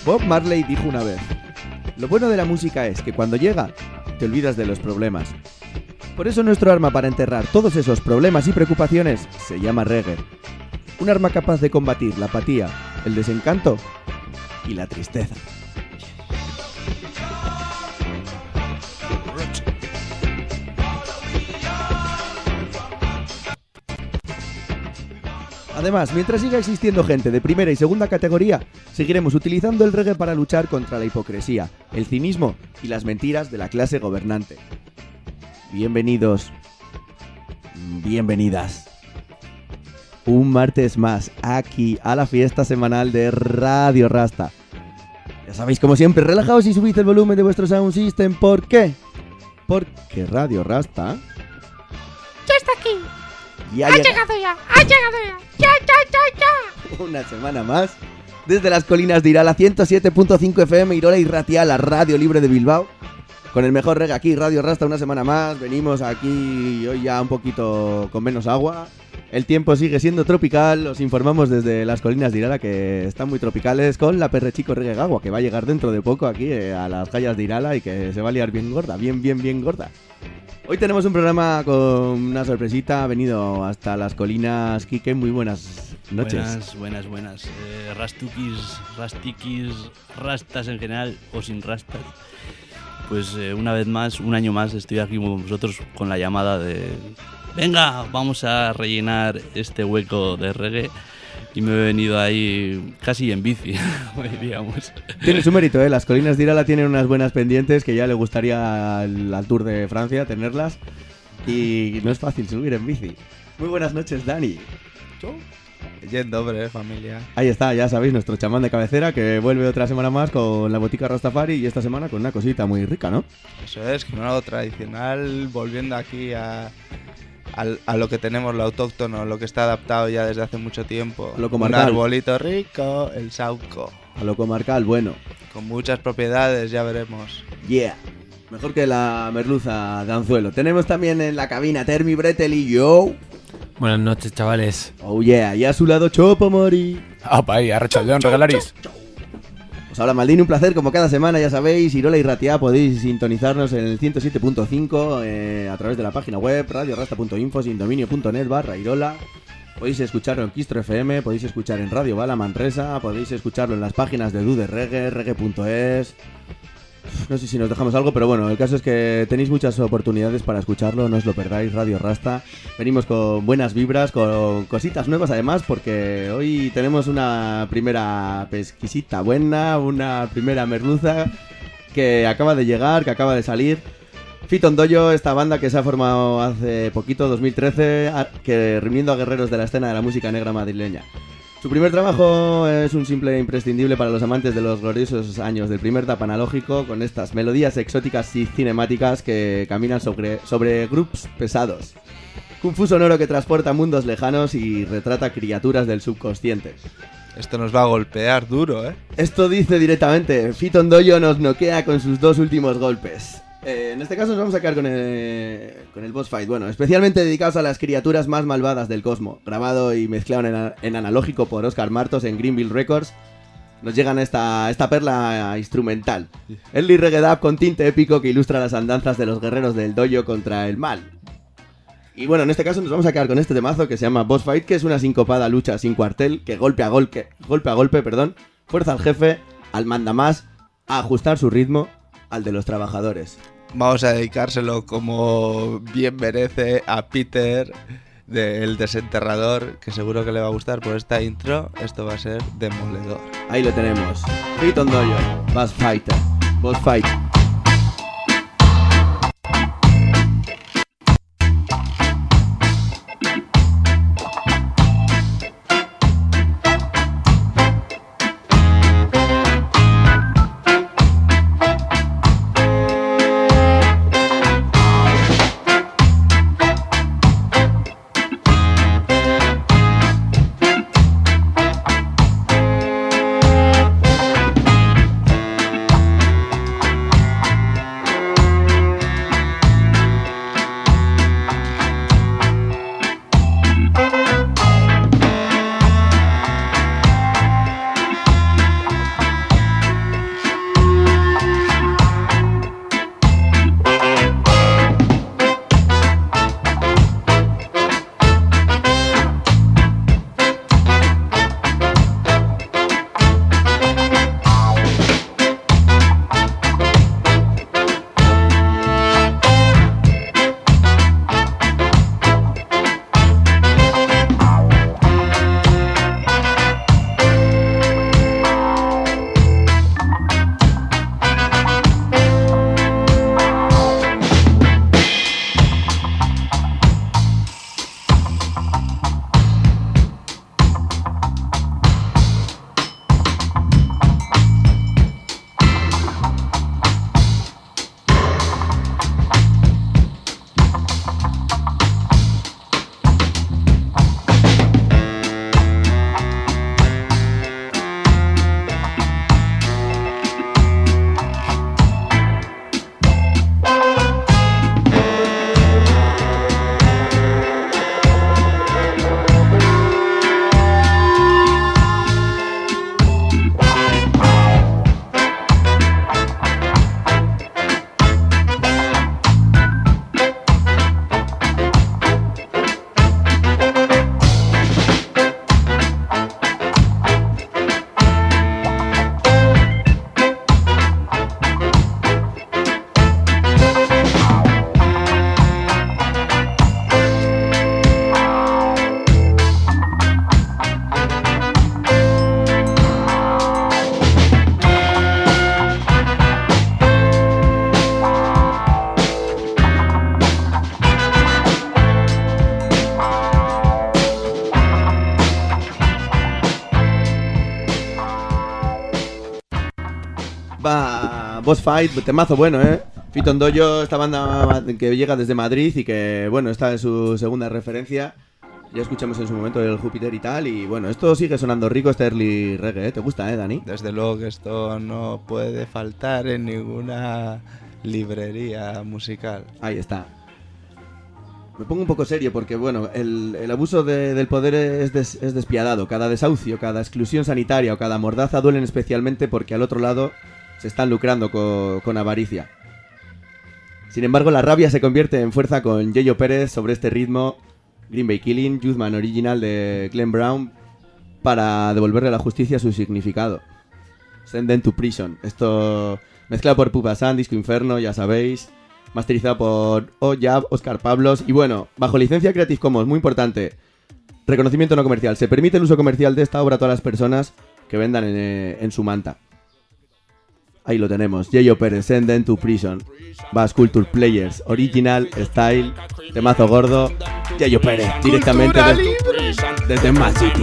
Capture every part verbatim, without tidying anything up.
Bob Marley dijo una vez: lo bueno de la música es que cuando llega, te olvidas de los problemas. Por eso nuestro arma para enterrar todos esos problemas y preocupaciones se llama reggae. Un arma capaz de combatir la apatía, el desencanto y la tristeza. Además, mientras siga existiendo gente de primera y segunda categoría, seguiremos utilizando el reggae para luchar contra la hipocresía, el cinismo y las mentiras de la clase gobernante. Bienvenidos, bienvenidas, un martes más aquí a la fiesta semanal de Radio Rasta. Ya sabéis, como siempre, relajaos y subid el volumen de vuestro sound system. ¿Por qué? Porque Radio Rasta ya está aquí. Ya ha llega... llegado ya, ha llegado ya, ya, ya, ya, ya. Una semana más, desde las colinas de Irala, ciento siete punto cinco F M, Irola y Ratia, la radio libre de Bilbao. Con el mejor reggae aquí, Radio Rasta, una semana más. Venimos aquí hoy ya un poquito con menos agua. El tiempo sigue siendo tropical. Os informamos desde las colinas de Irala que están muy tropicales con la Perrechico Reggae Gagua, que va a llegar dentro de poco aquí eh, a las calles de Irala y que se va a liar bien gorda, bien, bien, bien gorda. Hoy tenemos un programa con una sorpresita. Ha venido hasta las colinas Quique. Muy buenas noches. Buenas, buenas, buenas. Eh, rastukis, rastikis, rastas en general o sin rastas. Pues eh, una vez más, un año más, estoy aquí con vosotros con la llamada de... Venga, vamos a rellenar este hueco de reggae. Y me he venido ahí casi en bici, diríamos. Tiene su mérito, ¿eh? Las colinas de Irala tienen unas buenas pendientes que ya le gustaría al, al Tour de Francia tenerlas. Y no es fácil subir en bici. Muy buenas noches, Dani. ¿Yo? Yendo, hombre, familia. Ahí está, ya sabéis, nuestro chamán de cabecera que vuelve otra semana más con la botica Rastafari y esta semana con una cosita muy rica, ¿no? Eso es, con algo tradicional, volviendo aquí a... A, a lo que tenemos, lo autóctono, lo que está adaptado ya desde hace mucho tiempo. A lo comarcal. Un arbolito rico, el sauco. A lo comarcal, bueno. Con muchas propiedades, ya veremos. Yeah. Mejor que la merluza de anzuelo. Tenemos también en la cabina Termi Breteli, yo. Buenas noches, chavales. Oh yeah, y a su lado Chopo Mori. ¡Apa ahí, arrachaldeón, regalaris! Os habla Maldini, un placer como cada semana, ya sabéis, Irola y Ratia, podéis sintonizarnos en el ciento siete punto cinco eh, a través de la página web radiorasta punto info, sindominio punto net barra Irola. Podéis escucharlo en Quistro F M, podéis escuchar en Radio Bala Manresa, podéis escucharlo en las páginas de Dude Reggae, reggae punto es. No sé si nos dejamos algo, pero bueno, el caso es que tenéis muchas oportunidades para escucharlo, no os lo perdáis, Radio Rasta. Venimos con buenas vibras, con cositas nuevas además, porque hoy tenemos una primera pesquisita buena, una primera merluza que acaba de llegar, que acaba de salir. Fiton Doyo, esta banda que se ha formado hace poquito, dos mil trece, que reuniendo a guerreros de la escena de la música negra madrileña. Su primer trabajo es un simple imprescindible para los amantes de los gloriosos años del primer tap analógico, con estas melodías exóticas y cinemáticas que caminan sobre, sobre grooves pesados. Kung fu sonoro que transporta mundos lejanos y retrata criaturas del subconsciente. Esto nos va a golpear duro, ¿eh? Esto dice directamente, Fiton Doyo nos noquea con sus dos últimos golpes. Eh, en este caso nos vamos a quedar con el, con el boss fight, bueno, especialmente dedicados a las criaturas más malvadas del cosmos, grabado y mezclado en, en analógico por Oscar Martos en Greenville Records. Nos llegan esta, esta perla instrumental, early reggae dub con tinte épico que ilustra las andanzas de los guerreros del dojo contra el mal. Y bueno, en este caso nos vamos a quedar con este temazo que se llama Boss Fight, que es una sincopada lucha sin cuartel que golpe a golpe, golpe a golpe, perdón, fuerza al jefe, al mandamás, a ajustar su ritmo al de los trabajadores. Vamos a dedicárselo como bien merece a Peter del Desenterrador, que seguro que le va a gustar por esta intro. Esto va a ser demoledor. Ahí lo tenemos. Fiton Doyo, Boss Fighter, Boss Fight. Europa Boss Fight, temazo bueno, ¿eh? Fito Ndollo, esta banda que llega desde Madrid y que, bueno, está en su segunda referencia. Ya escuchamos en su momento el Júpiter y tal. Y bueno, esto sigue sonando rico, este early reggae, ¿eh? ¿Te gusta, eh, Dani? Desde luego que esto no puede faltar en ninguna librería musical. Ahí está. Me pongo un poco serio porque, bueno, el, el abuso de, del poder es, des, es despiadado. Cada desahucio, cada exclusión sanitaria o cada mordaza duelen especialmente porque al otro lado se están lucrando con, con avaricia. Sin embargo, la rabia se convierte en fuerza con Yeyo Pérez sobre este ritmo. Green Bay Killing, Youthman original de Glenn Brown, para devolverle a la justicia su significado. Send them to prison. Esto mezclado por Pupa San, Disco Inferno, ya sabéis. Masterizado por Oyab, Oscar Pablos. Y bueno, bajo licencia Creative Commons, muy importante. Reconocimiento no comercial. Se permite el uso comercial de esta obra a todas las personas que vendan en, en su manta. Ahí lo tenemos. Yeyo Pérez, Send them to prison. Bass Culture Players, Original Style, temazo gordo. Yeyo Pérez, directamente desde, desde Mad City.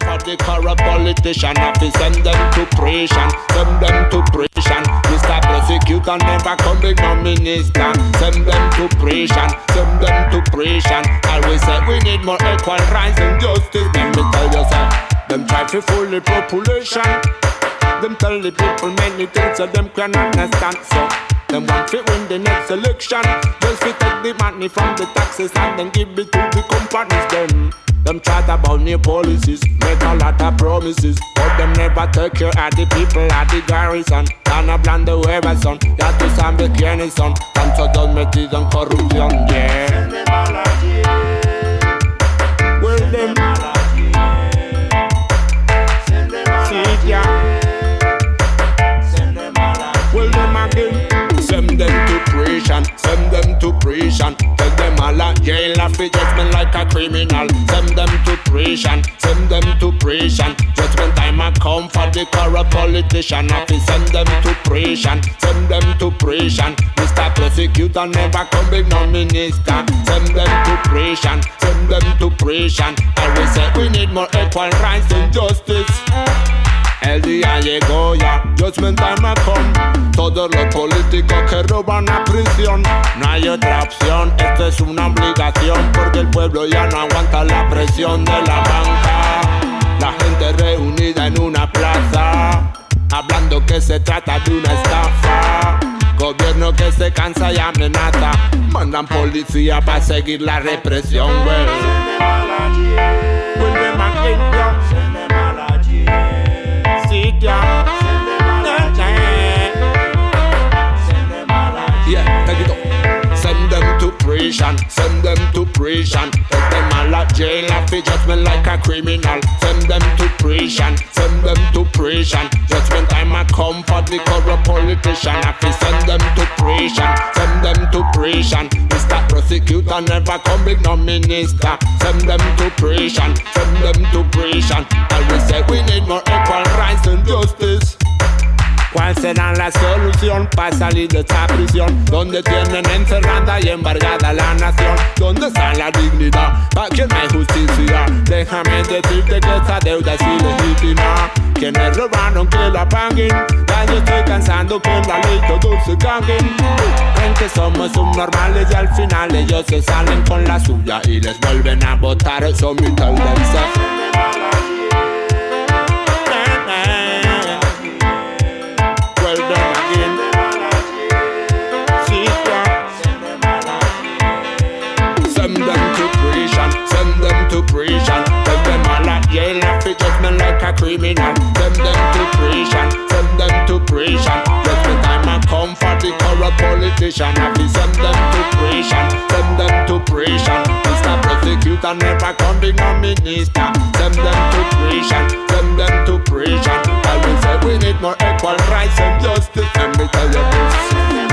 Mister Prosecutor never come big no minister. Send them to prison, send them to prison. Always say we need more equal rights and justice. Let me tell you so. Them try to fool the population. Them tell the people many things that them can understand. So them want to win the next election. Just to take the money from the taxes and then give it to the companies. Them Them chat about new policies, make a lot of promises, but them never take care of the people at the garrison. Tan hablando de razón, ya tú sabes quiénes son. Tantos dos metidos en corrupción, yeah. Well, them sí, ya. Well, them again. Send them to prison, send them to prison. Take them all a jail, a free judgment like a criminal. Send them to prison, send them to prison. Judgment time a come for the corrupt politician. Have to send them to prison, send them to prison. Mister Prosecutor never come big no minister. Send them to prison, send them to prison. I will say we need more equal rights and justice. El día llegó ya, judgment time a come. Todos los políticos que roban a prisión. No hay otra opción, esto es una obligación. Porque el pueblo ya no aguanta la presión de la banca. La gente reunida en una plaza, hablando que se trata de una estafa. Gobierno que se cansa y amenaza. Mandan policía para seguir la represión, güey. Vuelve más yeah, yeah, take it up. Send them to prison, send them to prison. Take them all at jail, have to judgment like a criminal. Send them to prison, send them to prison. Judgment time a come for the corrupt politician. Have to send them to prison, send them to prison. Mister Prosecutor never come big no minister. Send them to prison, send them to prison. Always say we need more equal rights and justice. ¿Cuál será la solución para salir de esta prisión? Donde tienen encerrada y embargada la nación. ¿Dónde está la dignidad? ¿Para quién hay justicia? Déjame decirte que esta deuda es ilegítima. Quienes robaron que la paguen. Ya yo estoy cansando que en la ley todos se caguen. Creen que somos subnormales y al final ellos se salen con la suya y les vuelven a votar. Eso mi tendencia. Prison, take them all at jail, have to judgment like a criminal. Send them to prison, send them to prison. Judgment time a come for the corrupt politician. Have to send them to prison, send them to prison. Mister Prosecutor never come big no minister. Send them to prison, send them to prison. I will say we need more equal rights and justice. Let me tell you this.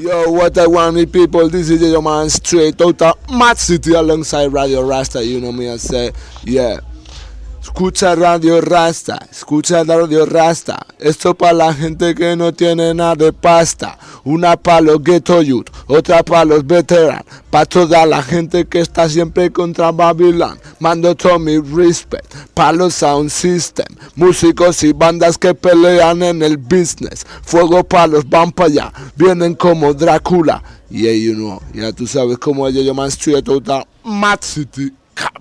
Yo, what I want with people, this is your man straight out of Mad City alongside Radio Rasta, you know me, I say, yeah. Escucha Radio Rasta, escucha Radio Rasta. Esto para la gente que no tiene nada de pasta. Una para los ghetto youth, otra para los veteranos. Para toda la gente que está siempre contra Babylon. Mando todo mi respect para los sound system. Músicos y bandas que pelean en el business. Fuego para los van para allá, vienen como Drácula. Yeah, you know, ya tú sabes cómo es yo man straight out of Mad City.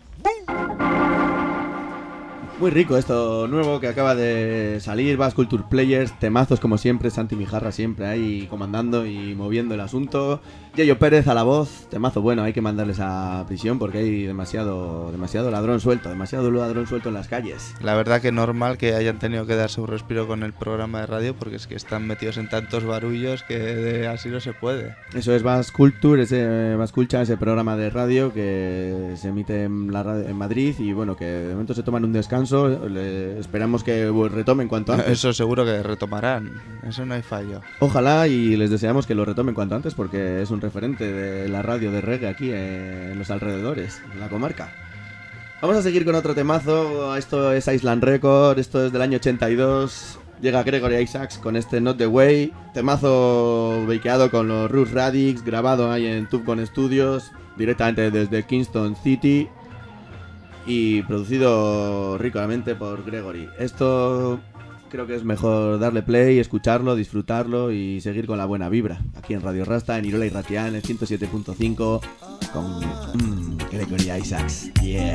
Muy rico esto nuevo que acaba de salir, Bass Culture Players, temazos como siempre, Santi Mijarra siempre ahí comandando y moviendo el asunto. Yayo Pérez a la voz, temazo bueno, hay que mandarles a prisión porque hay demasiado demasiado ladrón suelto, demasiado ladrón suelto en las calles. La verdad que normal que hayan tenido que darse un respiro con el programa de radio porque es que están metidos en tantos barullos que de así no se puede. Eso es Bass Culture, ese Bass Culture, ese programa de radio que se emite en, la radio, en Madrid y bueno, que de momento se toman un descanso. Le esperamos que retomen cuanto antes. Eso seguro que retomarán, eso no hay fallo. Ojalá y les deseamos que lo retomen cuanto antes porque es un referente de la radio de reggae aquí en los alrededores, en la comarca. Vamos a seguir con otro temazo, esto es Island Record, esto es del año ochenta y dos, llega Gregory Isaacs con este Not The Way, temazo beikeado con los Rush Radix, grabado ahí en Tubcon Studios, directamente desde Kingston City. Y producido ricamente por Gregory. Esto creo que es mejor darle play, escucharlo, disfrutarlo y seguir con la buena vibra. Aquí en Radio Rasta, en Irola y Ratia, en el ciento siete punto cinco con mm, Gregory Isaacs. Yeah.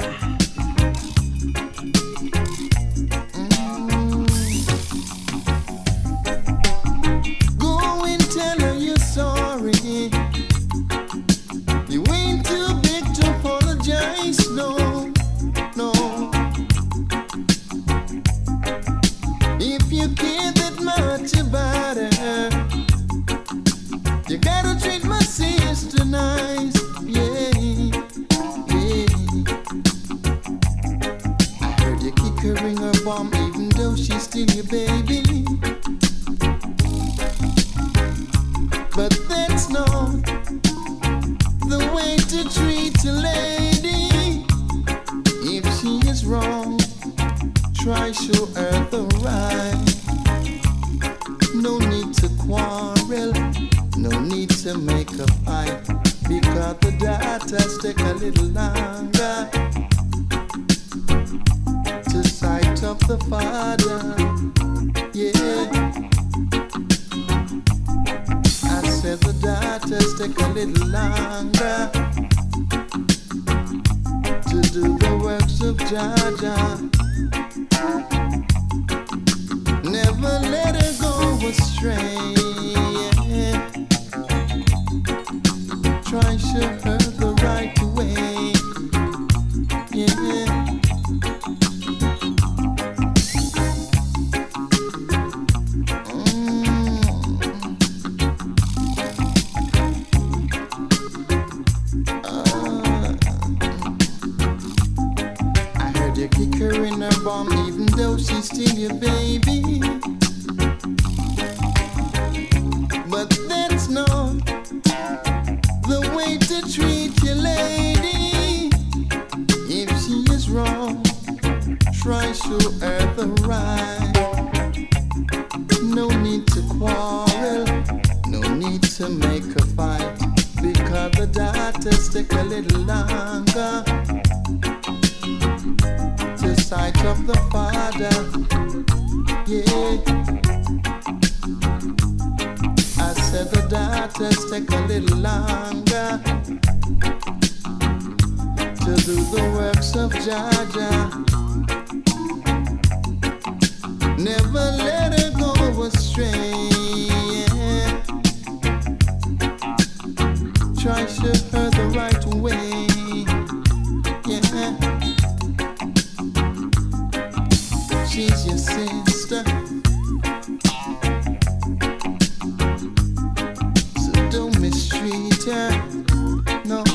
Go and tell her you're sorry. You ain't too big to apologize, no. No, if you care that much about her, you gotta treat my sister nice, yeah, yeah. I heard you kick her in her bum even though she's still your baby, but that's not the way to treat a lady. If she is wrong, try show her the right. No need to quarrel, no need to make a fight, because the daughters take a little longer to sight of the father. Yeah, I said the daughters take a little longer to do the works of Jaja. Never let her go astray. Try show her the right way. Yeah. Bomb, even though she's still your baby, but that's not the way to treat your lady. If she is wrong, try show her the right. No need to quarrel, no need to make a fight, because the daughters take a little longer sight of the father, yeah. I said the daughters take a little longer to do the works of Jaja. Never let her go astray, yeah. Try show her the right way, yeah. She's your sister, so don't mistreat her, no.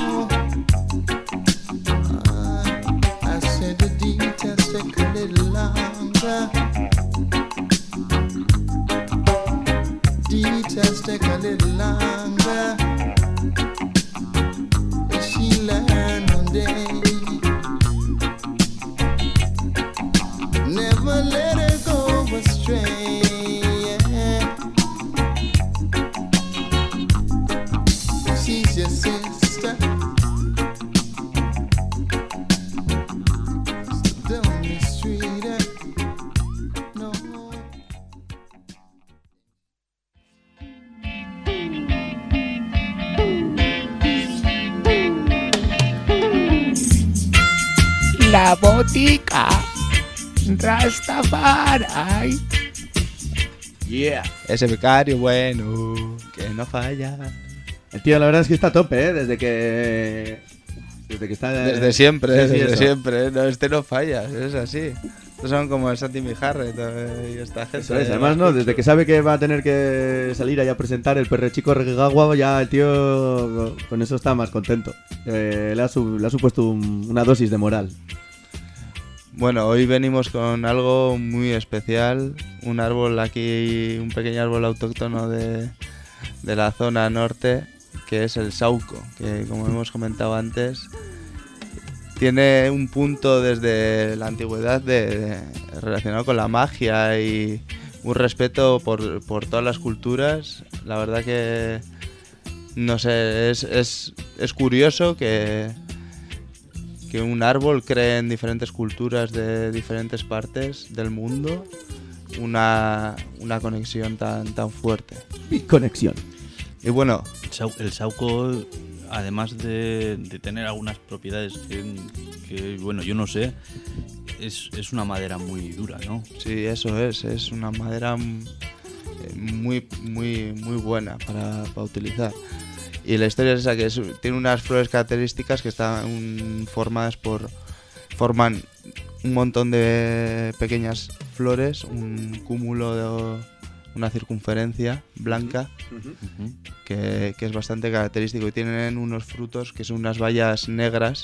uh, I said the details take a little longer details take a little longer. She learned one day. Never let her go astray. Yeah. She's your sister. So don't mistreat her. No. La botica Rastafari. Yeah. Ese becario bueno, que no falla. El tío, la verdad es que está a tope, ¿eh? Desde que... Desde que está... Desde siempre, Sí, sí, desde eso. siempre. No, este no falla, es así. Estos son como el Santi Mijarre y esta gente. Eso es, además, ¿no? Desde que sabe que va a tener que salir allá a presentar el Perrechico Reggawa, ya el tío con eso está más contento. Eh, le, ha su- le ha supuesto un- una dosis de moral. Bueno, hoy venimos con algo muy especial. Un árbol aquí, un pequeño árbol autóctono de, de la zona norte, que es el sauco, que como hemos comentado antes, tiene un punto desde la antigüedad de, de- relacionado con la magia y un respeto por, por todas las culturas. La verdad que, no sé, es, es, es curioso que, que un árbol cree en diferentes culturas de diferentes partes del mundo una, una conexión tan, tan fuerte. Y conexión. Y bueno, El, sau- el sauco, además de, de tener algunas propiedades que, que, bueno, yo no sé, es, es una madera muy dura, ¿no? sí, eso es, es una madera mm, eh, muy, muy, muy buena para, para utilizar. Y la historia es esa, que es- tiene unas flores características que están mm, formadas por... forman un montón de pequeñas flores, un cúmulo de una circunferencia blanca Ujú. que, que es bastante característico, y tienen unos frutos que son unas bayas negras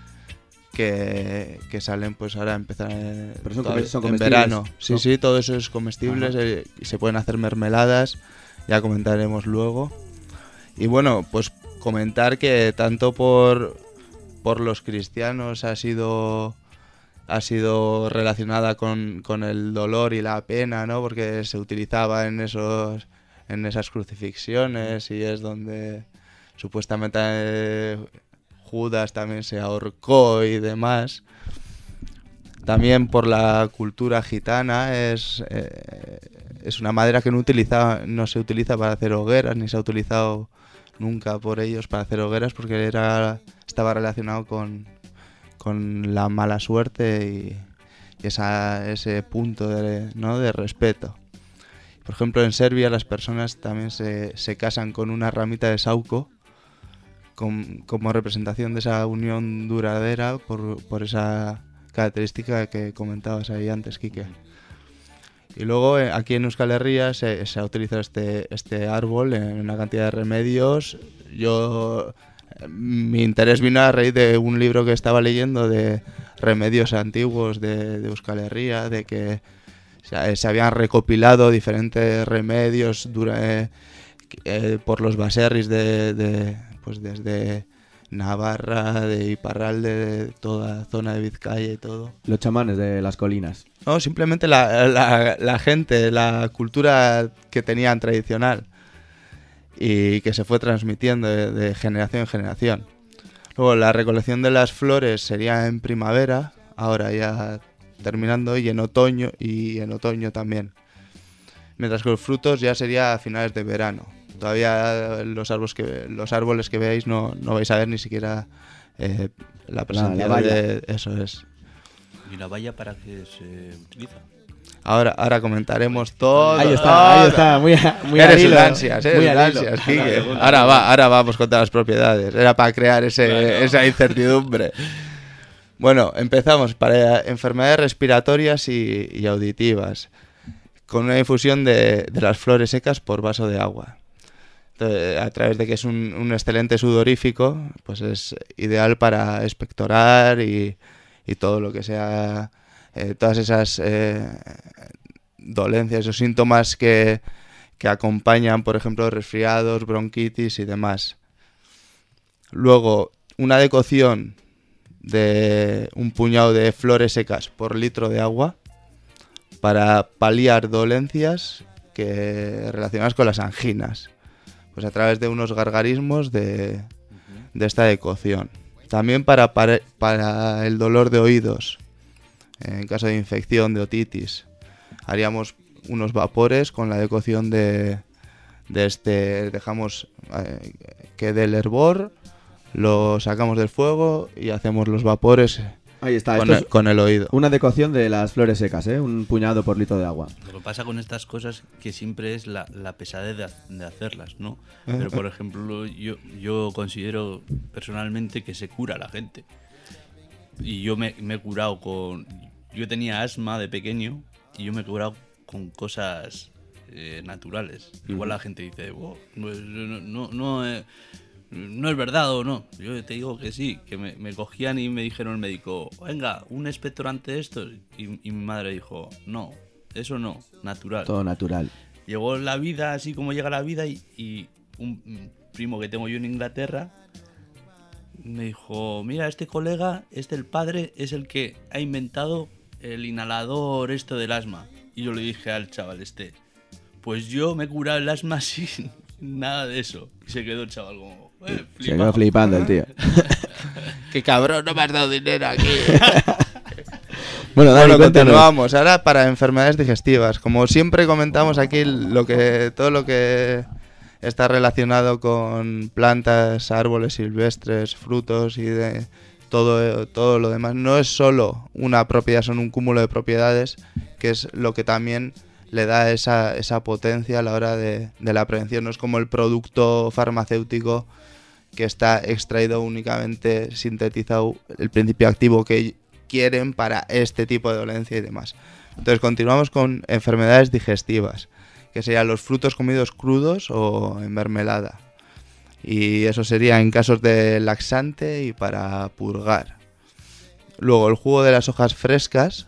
que, que salen pues ahora a empezar eh, Pero son todavía- come- son en comestibles, verano. Sí, ¿no? sí, todo eso es comestible, Ajá. se, y se pueden hacer mermeladas, ya comentaremos luego. Y bueno, pues comentar que tanto por, por los cristianos ha sido ha sido relacionada con, con el dolor y la pena, ¿no? Porque se utilizaba en esos en esas crucifixiones, y es donde supuestamente eh, Judas también se ahorcó y demás. También por la cultura gitana es eh, es una madera que no utiliza no se utiliza para hacer hogueras, ni se ha utilizado nunca por ellos para hacer hogueras, porque era estaba relacionado con con la mala suerte y, y esa, ese punto de, ¿no? de respeto. Por ejemplo, en Serbia las personas también se, se casan con una ramita de sauco con- como representación de esa unión duradera por, por esa característica que comentabas ahí antes, Quique. Y luego eh, aquí en Euskal Herria se, se ha utilizado este, este árbol en una cantidad de remedios. Yo... Mi interés vino a raíz de un libro que estaba leyendo de remedios antiguos de, de Euskal Herria, de que se, se habían recopilado diferentes remedios dura, eh, eh, por los baserris de, de pues desde Navarra, de Iparralde, de toda la zona de Vizcaya y todo. Los chamanes de las colinas. No, simplemente la, la, la gente, la cultura que tenían tradicional y que se fue transmitiendo de, de generación en generación. Luego la recolección de las flores sería en primavera, ahora ya terminando, y en otoño y en otoño también. Mientras que los frutos ya sería a finales de verano. Todavía los árboles que los árboles que veáis no, no vais a ver ni siquiera eh, la presencia la valla. de eso es. ¿Y la valla para qué se utiliza? Ahora, ahora comentaremos todo. Ahí está, todo. ahí está, muy, a- muy Eres al un hilo, ansias, eres muy un al hilo. ansias, Quique. Ahora va, ahora vamos con todas las propiedades. Era para crear ese, esa incertidumbre. Bueno, empezamos para enfermedades respiratorias y, y auditivas, con una infusión de, de las flores secas por vaso de agua. Entonces, a través de que es un, un excelente sudorífico, pues es ideal para expectorar y, y todo lo que sea, eh, todas esas eh, dolencias o síntomas que, que acompañan, por ejemplo, resfriados, bronquitis y demás. Luego, una decocción de un puñado de flores secas por litro de agua para paliar dolencias que relacionadas con las anginas, pues a través de unos gargarismos de, de esta decocción. También para, para, para el dolor de oídos, en caso de infección, de otitis, haríamos unos vapores con la decocción de, de este, dejamos eh, que dé el hervor, lo sacamos del fuego y hacemos los vapores. Ahí está, con esto el, es con el oído. una decocción de las flores secas, ¿eh? Un puñado por litro de agua. Lo que pasa con estas cosas que siempre es la, la pesadez de, de hacerlas, ¿no? Pero, por ejemplo, yo, yo considero personalmente que se cura la gente. Y yo me, me he curado con... Yo tenía asma de pequeño y yo me he curado con cosas eh, naturales. Igual la gente dice, wow, no, no, no, eh, no es verdad o no. Yo te digo que sí, que me, me cogían y me dijeron el médico, venga, un expectorante de estos. Y, y mi madre dijo, no, eso no, natural. Todo natural. Llegó la vida así como llega la vida y, y un primo que tengo yo en Inglaterra me dijo, mira, este colega, este el padre, es el que ha inventado el inhalador esto del asma. Y yo le dije al chaval este, pues yo me he curado el asma sin nada de eso. Y se quedó el chaval como, eh, Se quedó flipando el tío. ¡Qué cabrón, no me has dado dinero aquí! Bueno, Dani, Bueno, cuéntanos. continuamos. Ahora para enfermedades digestivas. Como siempre comentamos aquí, lo que todo lo que está relacionado con plantas, árboles silvestres, frutos y de todo, todo lo demás, no es solo una propiedad, son un cúmulo de propiedades, que es lo que también le da esa, esa potencia a la hora de, de la prevención. No es como el producto farmacéutico que está extraído únicamente, sintetizado, el principio activo que quieren para este tipo de dolencia y demás. Entonces continuamos con enfermedades digestivas, que serían los frutos comidos crudos o en mermelada. Y eso sería en casos de laxante y para purgar. Luego el jugo de las hojas frescas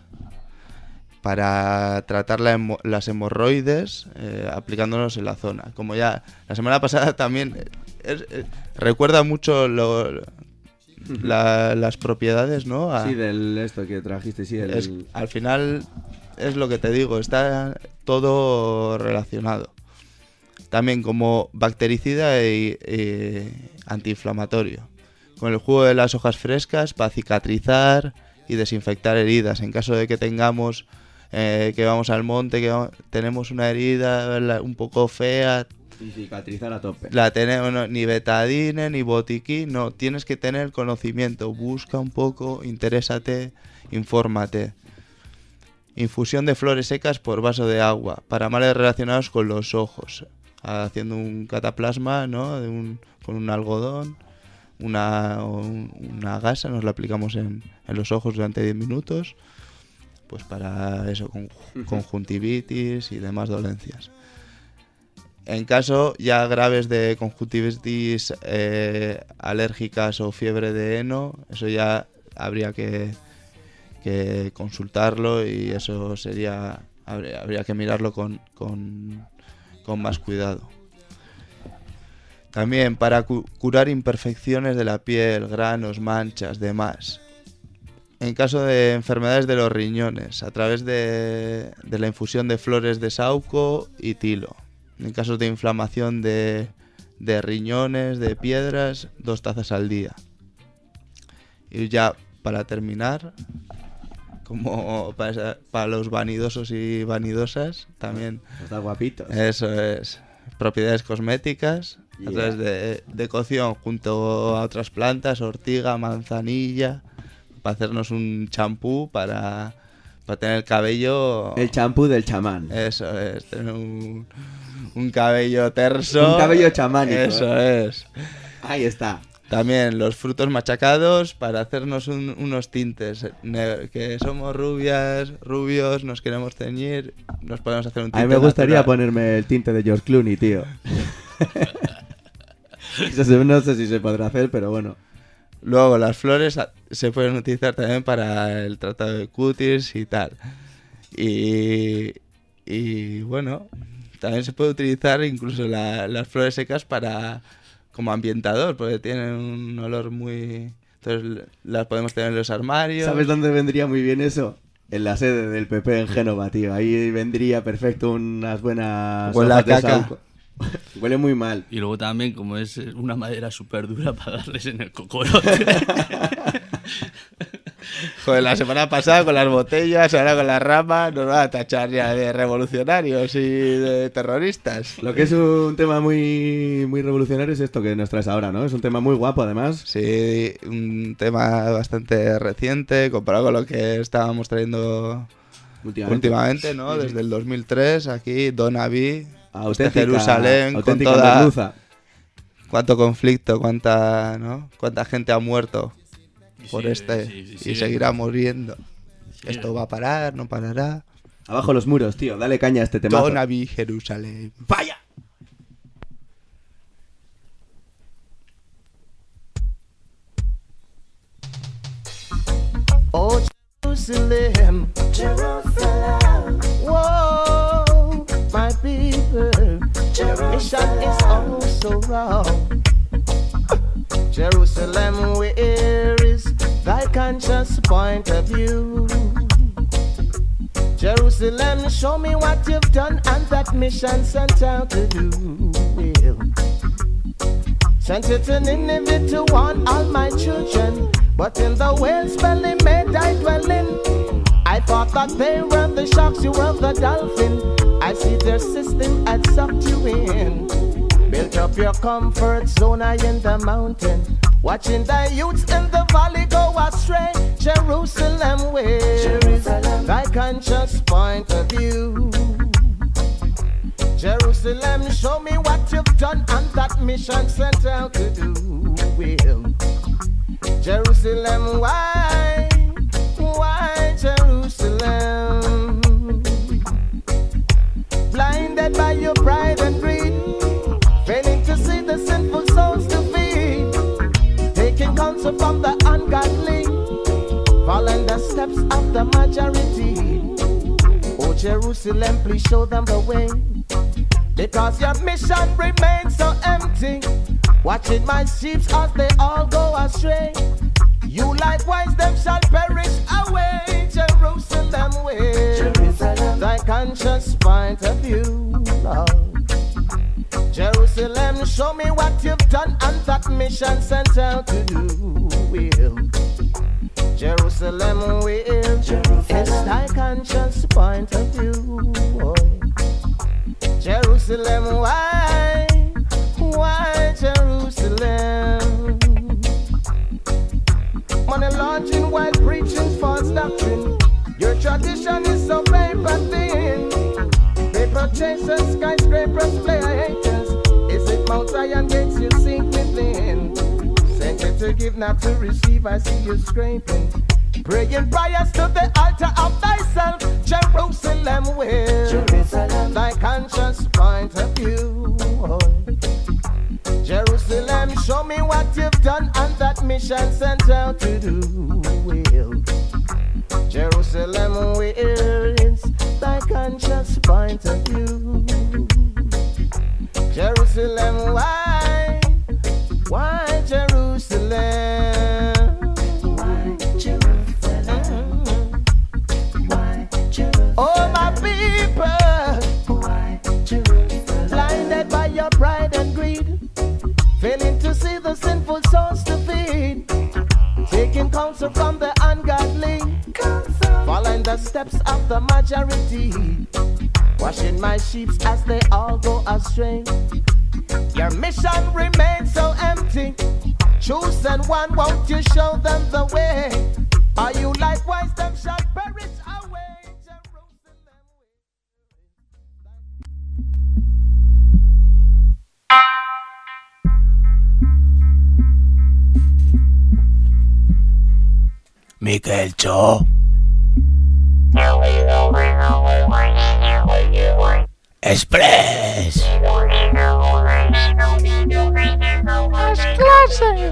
para tratar la hemo- las hemorroides eh, aplicándonos en la zona. Como ya la semana pasada también es, es, recuerda mucho lo, la, las propiedades, ¿no? A, Sí, del esto que trajiste, sí. El... es, al final es lo que te digo, está todo relacionado. También como bactericida y, y antiinflamatorio. Con el jugo de las hojas frescas para cicatrizar y desinfectar heridas. En caso de que tengamos eh, que vamos al monte, que vamos, tenemos una herida la, un poco fea, Y cicatrizar a tope. la tenemos, no, ni betadine, ni botiquín, no, tienes que tener conocimiento, busca un poco, interésate, infórmate. Infusión de flores secas por vaso de agua, para males relacionados con los ojos, haciendo un cataplasma, ¿no? De un, con un algodón, una, un, una gasa, nos la aplicamos en, en los ojos durante diez minutos, pues para eso, con, conjuntivitis y demás dolencias. En caso ya graves de conjuntivitis eh, alérgicas o fiebre de heno, eso ya habría que, que consultarlo y eso sería habría, habría que mirarlo con, con, con más cuidado. También para cu- curar imperfecciones de la piel, granos, manchas, demás. En caso de enfermedades de los riñones, a través de, de la infusión de flores de saúco y tilo. En casos de inflamación de, de riñones, de piedras, dos tazas al día. Y ya para terminar, como para, para los vanidosos y vanidosas, también Está guapito. eso es, propiedades cosméticas, Yeah. a través de, de cocción junto a otras plantas, ortiga, manzanilla, para hacernos un champú para, para tener el cabello... El champú del chamán. Eso es, tener un, un cabello terso. Un cabello chamánico. Eso es. Ahí está. También los frutos machacados para hacernos un- unos tintes. ne- Que somos rubias, rubios, nos queremos teñir, nos podemos hacer un tinte A mí me gustaría natural. ponerme el tinte de George Clooney, tío. Eso se- no sé si se podrá hacer, pero bueno. Luego las flores a- se pueden utilizar también para el tratado de cutis y tal. Y, y bueno, también se puede utilizar incluso la, las flores secas para como ambientador, porque tienen un olor muy... Entonces las podemos tener en los armarios. ¿Sabes dónde vendría muy bien eso? En la sede del P P en Génova, tío. Ahí vendría perfecto unas buenas Huele hojas a de caca. saúco. Huele muy mal. Y luego también, como es una madera súper dura para darles en el cocorote. Joder, la semana pasada con las botellas, ahora con las ramas, nos van a tachar ya de revolucionarios y de terroristas. Lo que es un tema muy, muy revolucionario es esto que nos traes ahora, ¿no? Es un tema muy guapo, además. Sí, un tema bastante reciente comparado con lo que estábamos trayendo Últimamente, últimamente, ¿no? Sí, sí. Desde el dos mil tres, aquí, Donaví, Auténtica, Jerusalén, con auténtica toda... merluza. Cuánto conflicto, cuánta, ¿no? Cuánta gente ha muerto por sigue, este sí, sí, y sigue. seguirá muriendo. Sigue. Esto va a parar, no parará. Abajo los muros, tío. Dale caña a este tema. Donaví, Jerusalén. ¡Vaya! Oh, Jerusalem, Jerusalem. Whoa, my people, Jerusalem is oh so wrong. Jerusalem, where is thy conscious point of view? Jerusalem, show me what you've done and that mission sent out to do. Well, sent it to Nineveh to warn all my children, but in the whale's belly made I dwell in. I thought that they were the sharks, you were the dolphin. I see their system had sucked you in. Built up your comfort zone high in the mountain, watching the youths in the valley go astray. Jerusalem way, Jerusalem, thy conscious point of view. Jerusalem, show me what you've done and that mission sent out to do. Well, Jerusalem, why, why Jerusalem? Blinded by your pride and greed, failing to see the sinful souls to feed, taking counsel from the ungodly, following the steps of the majority. Oh Jerusalem, please show them the way, because your mission remains so empty, watching my sheep as they all go astray. You likewise them shall perish away. Jerusalem way, Jerusalem, thy conscious point of view, Lord. Jerusalem, show me what you've done and that mission sent out to do. Will Jerusalem will, it's thy conscious point of view. Oh. Jerusalem, why, why Jerusalem? Money launching while preaching false doctrine. Your tradition is so paper thin. Paper chasers, skyscrapers, player haters. Is it Mount Zion gates you seek within? Sent it to give, not to receive, I see you scraping. Praying prayers to the altar of thyself. Jerusalem will, Jerusalem, thy conscious point of view. Oh. Jerusalem, show me what you've done and that mission sent out to do. Will Jerusalem will, it's thy conscious point of view. Jerusalem, why, why Jerusalem? Why Jerusalem? Why Jerusalem? Oh my people, why Jerusalem? Blinded by your pride and greed, failing to see the sinful souls to feed, taking counsel from the ungodly, following the steps of the majority, washing my sheep as they all go astray. Your mission remains so empty. Chosen one, won't you show them the way? Are you likewise them shall perish away? Jerusalem. Miquel Cho. Express. Exclusive.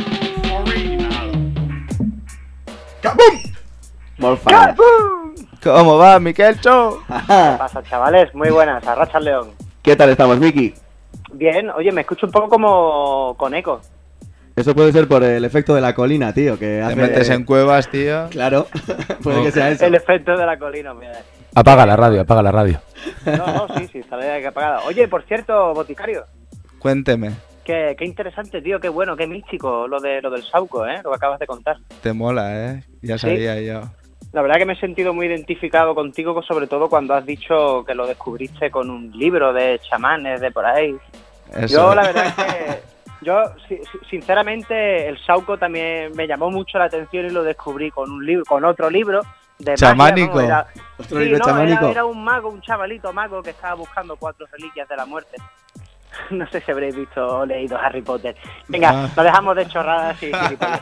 Molt fine. ¿Cómo va, Miquel Cho? ¿Qué pasa, chavales? Muy buenas, Arracha el León. ¿Qué tal estamos, Miki? Bien, oye, me escucho un poco como con eco. Eso puede ser por el efecto de la colina, tío, que hace... Te metes en cuevas, tío. Claro, puede que sea eso. El efecto de la colina, mira. Apaga la radio, apaga la radio. No, no, sí, sí, sale apagada. Oye, por cierto, boticario, Cuénteme, qué, qué interesante, tío, qué bueno, qué místico lo de lo del Sauco, ¿eh? Lo que acabas de contar. te mola, ¿eh? Ya Sí. sabía yo. La verdad que me he sentido muy identificado contigo, sobre todo cuando has dicho que lo descubriste con un libro de chamanes de por ahí. Eso. Yo, la verdad es que, yo, si- si- sinceramente, el Sauco también me llamó mucho la atención y lo descubrí con un libro, con otro libro de magia, Chamánico. ¿no? Era, Otro sí, libro no, chamánico. era, era un mago, un chavalito mago que estaba buscando cuatro reliquias de la muerte. No sé si habréis visto o leído Harry Potter. Venga, Ah. no dejamos de chorradas y gilipollas.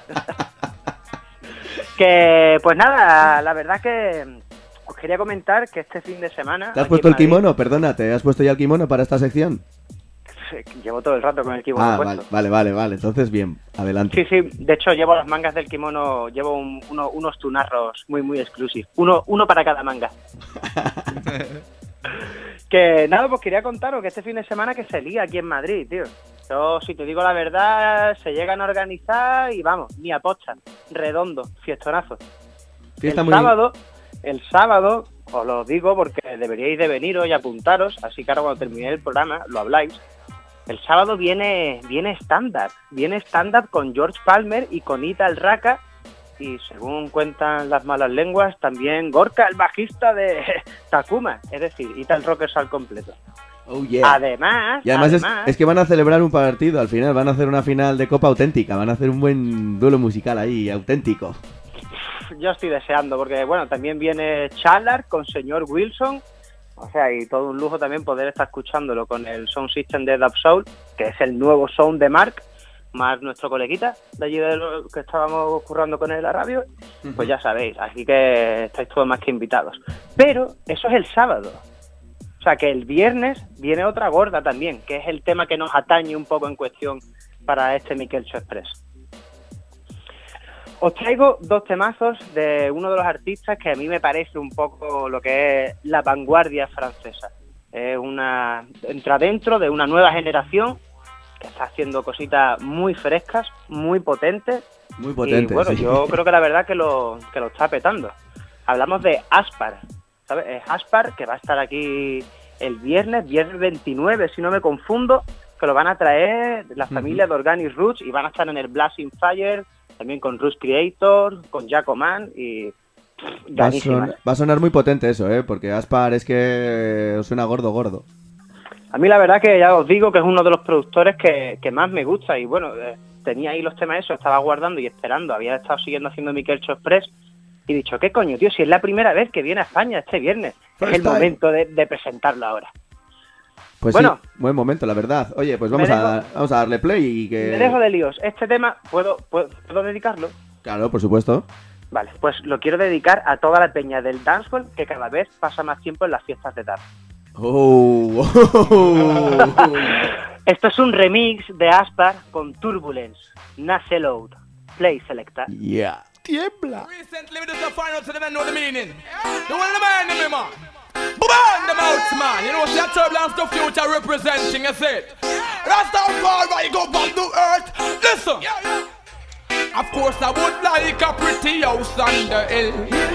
Que, pues nada, la verdad que os quería comentar que este fin de semana... ¿Te has aquí puesto en el Madrid- kimono? Perdona, ¿te has puesto ya el kimono para esta sección? Llevo todo el rato con el kimono Ah, puesto. vale, vale, vale, vale. Entonces, bien, adelante. Sí, sí, de hecho llevo las mangas del kimono, llevo un- uno- unos tunarros muy, muy exclusivos. Uno, uno para cada manga. Que nada, pues quería contaros que este fin de semana que se lía aquí en Madrid, tío. Yo, si te digo la verdad, se llegan a organizar y vamos, ni aposta. Redondo, fiestonazo. Fiesta el muy... sábado, el sábado, os lo digo porque deberíais de veniros y apuntaros, así que ahora cuando termine el programa lo habláis. El sábado viene viene stand-up, viene stand-up con George Palmer y con Ita el Raka, y según cuentan las malas lenguas, también Gorka, el bajista de Takuma, es decir, Ita el Rockers al completo. Oh, yeah. Además, Y además, es- además Es, que van a celebrar un partido al final, van a hacer una final de Copa auténtica, van a hacer un buen duelo musical ahí, auténtico. yo estoy deseando, porque bueno, también viene Chalar con señor Wilson, o sea, y todo un lujo también poder estar escuchándolo con el sound system de Dub Soul, que es el nuevo sound de Mark, más nuestro coleguita de allí de lo que estábamos currando con él a la radio, pues ya sabéis, así que estáis todos más que invitados. Pero eso es el sábado. O sea, que el viernes viene otra gorda también, que es el tema que nos atañe un poco en cuestión para este Miquel Cho Express. Os traigo dos temazos de uno de los artistas que a mí me parece un poco lo que es la vanguardia francesa. Es una, entra dentro de una nueva generación que está haciendo cositas muy frescas, muy potentes. Muy potente. Y bueno, sí. yo creo que la verdad que lo, que lo está petando. Hablamos de Aspar, ¿sabes? Es Aspar, que va a estar aquí el viernes, viernes veintinueve, si no me confundo, que lo van a traer la familia de Organic Roots y van a estar en el Blasting Fire, también con Roots Creator, con Jacoman y... pff, Va a, ganísimas. son- va a sonar muy potente eso, ¿eh? Porque Aspar es que os suena gordo, gordo. A mí la verdad que ya os digo que es uno de los productores que, que más me gusta y bueno, eh, tenía ahí los temas esos, estaba guardando y esperando, había estado siguiendo haciendo Miquel Cho Express y he dicho, ¿qué coño, tío? Si es la primera vez que viene a España este viernes, First es el time. momento de, de presentarlo ahora. Pues Bueno. sí, buen momento, la verdad. Oye, pues vamos, Me a, dejo- vamos a darle play y que... Me dejo de líos, este tema, ¿puedo, puedo, ¿puedo dedicarlo? Claro, por supuesto. Vale, pues lo quiero dedicar a toda la peña del dancehall que cada vez pasa más tiempo en las fiestas de dance. Oh, oh, oh. Esto es un remix de Aspar con Turbulence, Nace Load, Play Selecta. Yeah. Tiembla. Recently, we just a find out so they don't know the meaning. The one the man, me man. Burn them out, man. You know, see that turbulence, the future representing, is it? Rastafari, go back to earth. Listen. Of course, I would like a pretty house on the hill.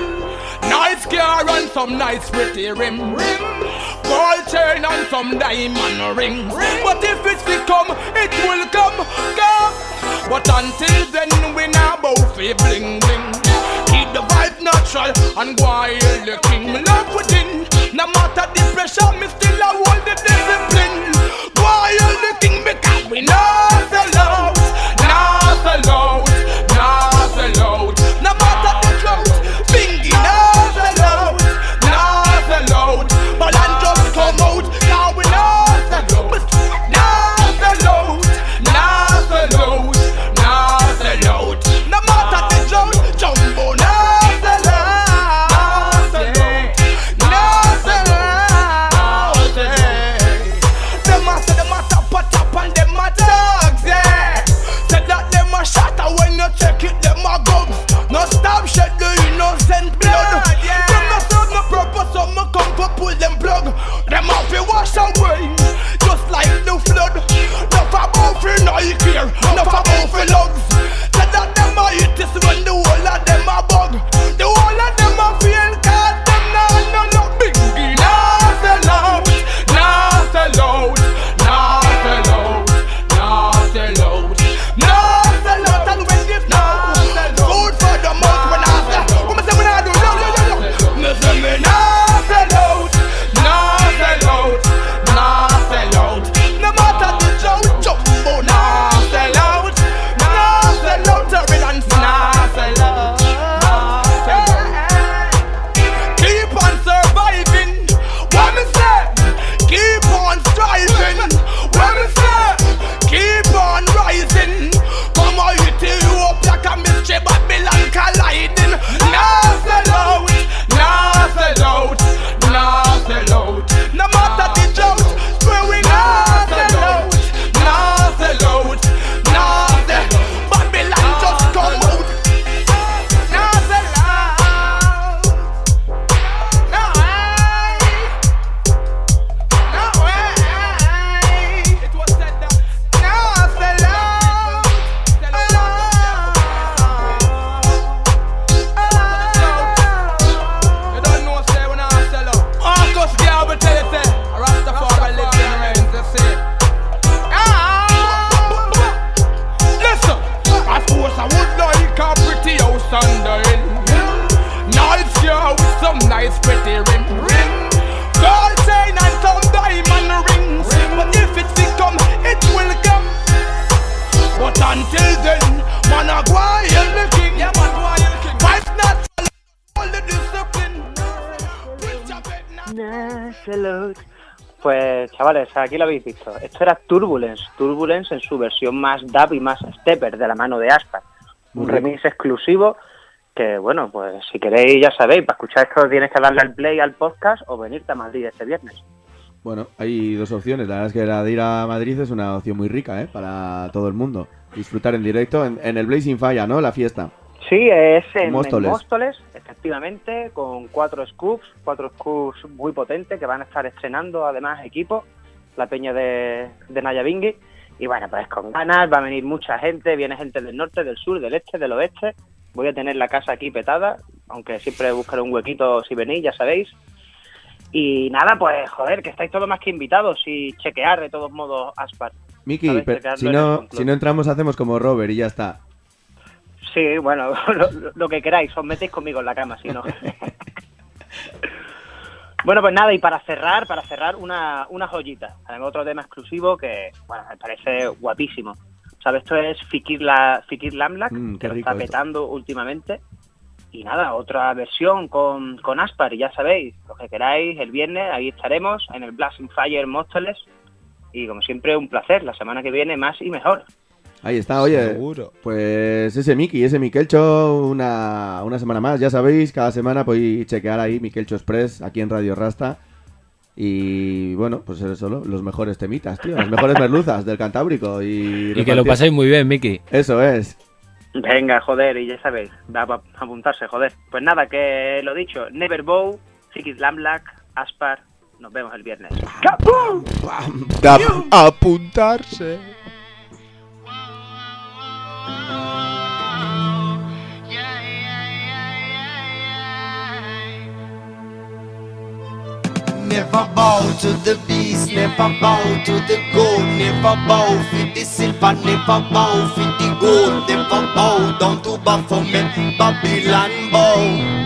Nice car and some nice pretty rim. Gold chain and some diamond rings. But if it's to come, it will come, come. But until then, we now both be bling bling. Keep the vibe natural and while the king love within. No matter the pressure, me still a hold the discipline. While the king because we know the load, not the load, not the load. No matter the cloud, thinking not the load, not the load. But I'm just come out, now we know the load, not the load, not the load, not the load. No matter the load, jumbo not the load, not the load. pretty ring, ring. Gold chain and some diamond rings. But if it will come, it will come. But until then, man a go hail the king. Yeah, man go hail the king. Fight not all the discipline. Pues chavales, aquí lo habéis visto. Esto era Turbulence, Turbulence en su versión más dub y más stepper de la mano de Aspar. Un remix exclusivo que, bueno, pues si queréis ya sabéis, para escuchar esto tienes que darle al play al podcast o venirte a Madrid este viernes. Bueno, hay dos opciones. La verdad es que la de ir a Madrid es una opción muy rica, ¿eh? Para todo el mundo. Disfrutar en directo en, en el Blazing Fire, ¿no? La fiesta. Sí, es en Móstoles. en Móstoles, efectivamente, con cuatro scoops, cuatro scoops muy potentes que van a estar estrenando además equipos, la peña de, de Nayabingui. Y bueno, pues con ganas, va a venir mucha gente, viene gente del norte, del sur, del este, del oeste. Voy a tener la casa aquí petada, aunque siempre buscaré un huequito si venís, ya sabéis. Y nada, pues joder, que estáis todos más que invitados y chequear de todos modos Aspar. Miki, ¿Sabes? pero Chequearlo si en el no, conclub. si no entramos hacemos como Robert y ya está. Sí, bueno, lo, lo que queráis, os metéis conmigo en la cama, si no. Bueno, pues nada, y para cerrar, para cerrar una, una joyita. Además, otro tema exclusivo que, bueno, me parece guapísimo. ¿Sabes? Esto es Fikir, la, Fikir Lamlak, Mm, qué que lo rico está esto. petando últimamente. Y nada, otra versión con, con Aspar, y ya sabéis, lo que queráis, el viernes, ahí estaremos en el Blazing Fire Móstoles. Y como siempre, un placer. La semana que viene, más y mejor. Ahí está, oye. Seguro. Pues ese Miki, ese Mikelcho, una, una semana más, ya sabéis, cada semana podéis chequear ahí Mikelcho Express, aquí en Radio Rasta. Y bueno, pues eso, lo- los mejores temitas, tío, las mejores merluzas del Cantábrico. Y, Y que lo repartir- paséis muy bien, Miki. Eso es. Venga, joder, y ya sabéis, da para apuntarse, joder. Pues nada, que lo dicho, Never Bow, Fikir Lamlak, Aspar, nos vemos el viernes. Da a apuntarse. Never bow to the beast, never bow to the gold, never bow for the silver, never bow for the gold, never bow down to Baphomet, Babylon bow.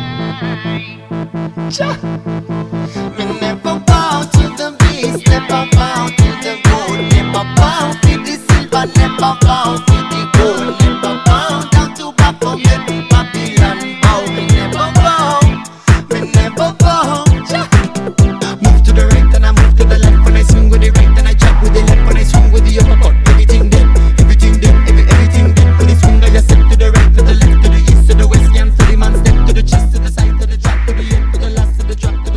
Cha. Me never bow to the beast, never bow to the gold, never bow for the silver, never bow for the gold, never bow down to Baphomet, Babylon bow. Me never bow, me never bow. Cha. Move to the right and I move to the left. When I swing with the right and I jab with the left. When I swing with the uppercut, everything dead, everything dead, every, everything dead. When I swing, I just step to the right, to the left, to the east, to the west. Can't see the man step to the chest, to the side, to the jab, to the end, to the last, to the drop.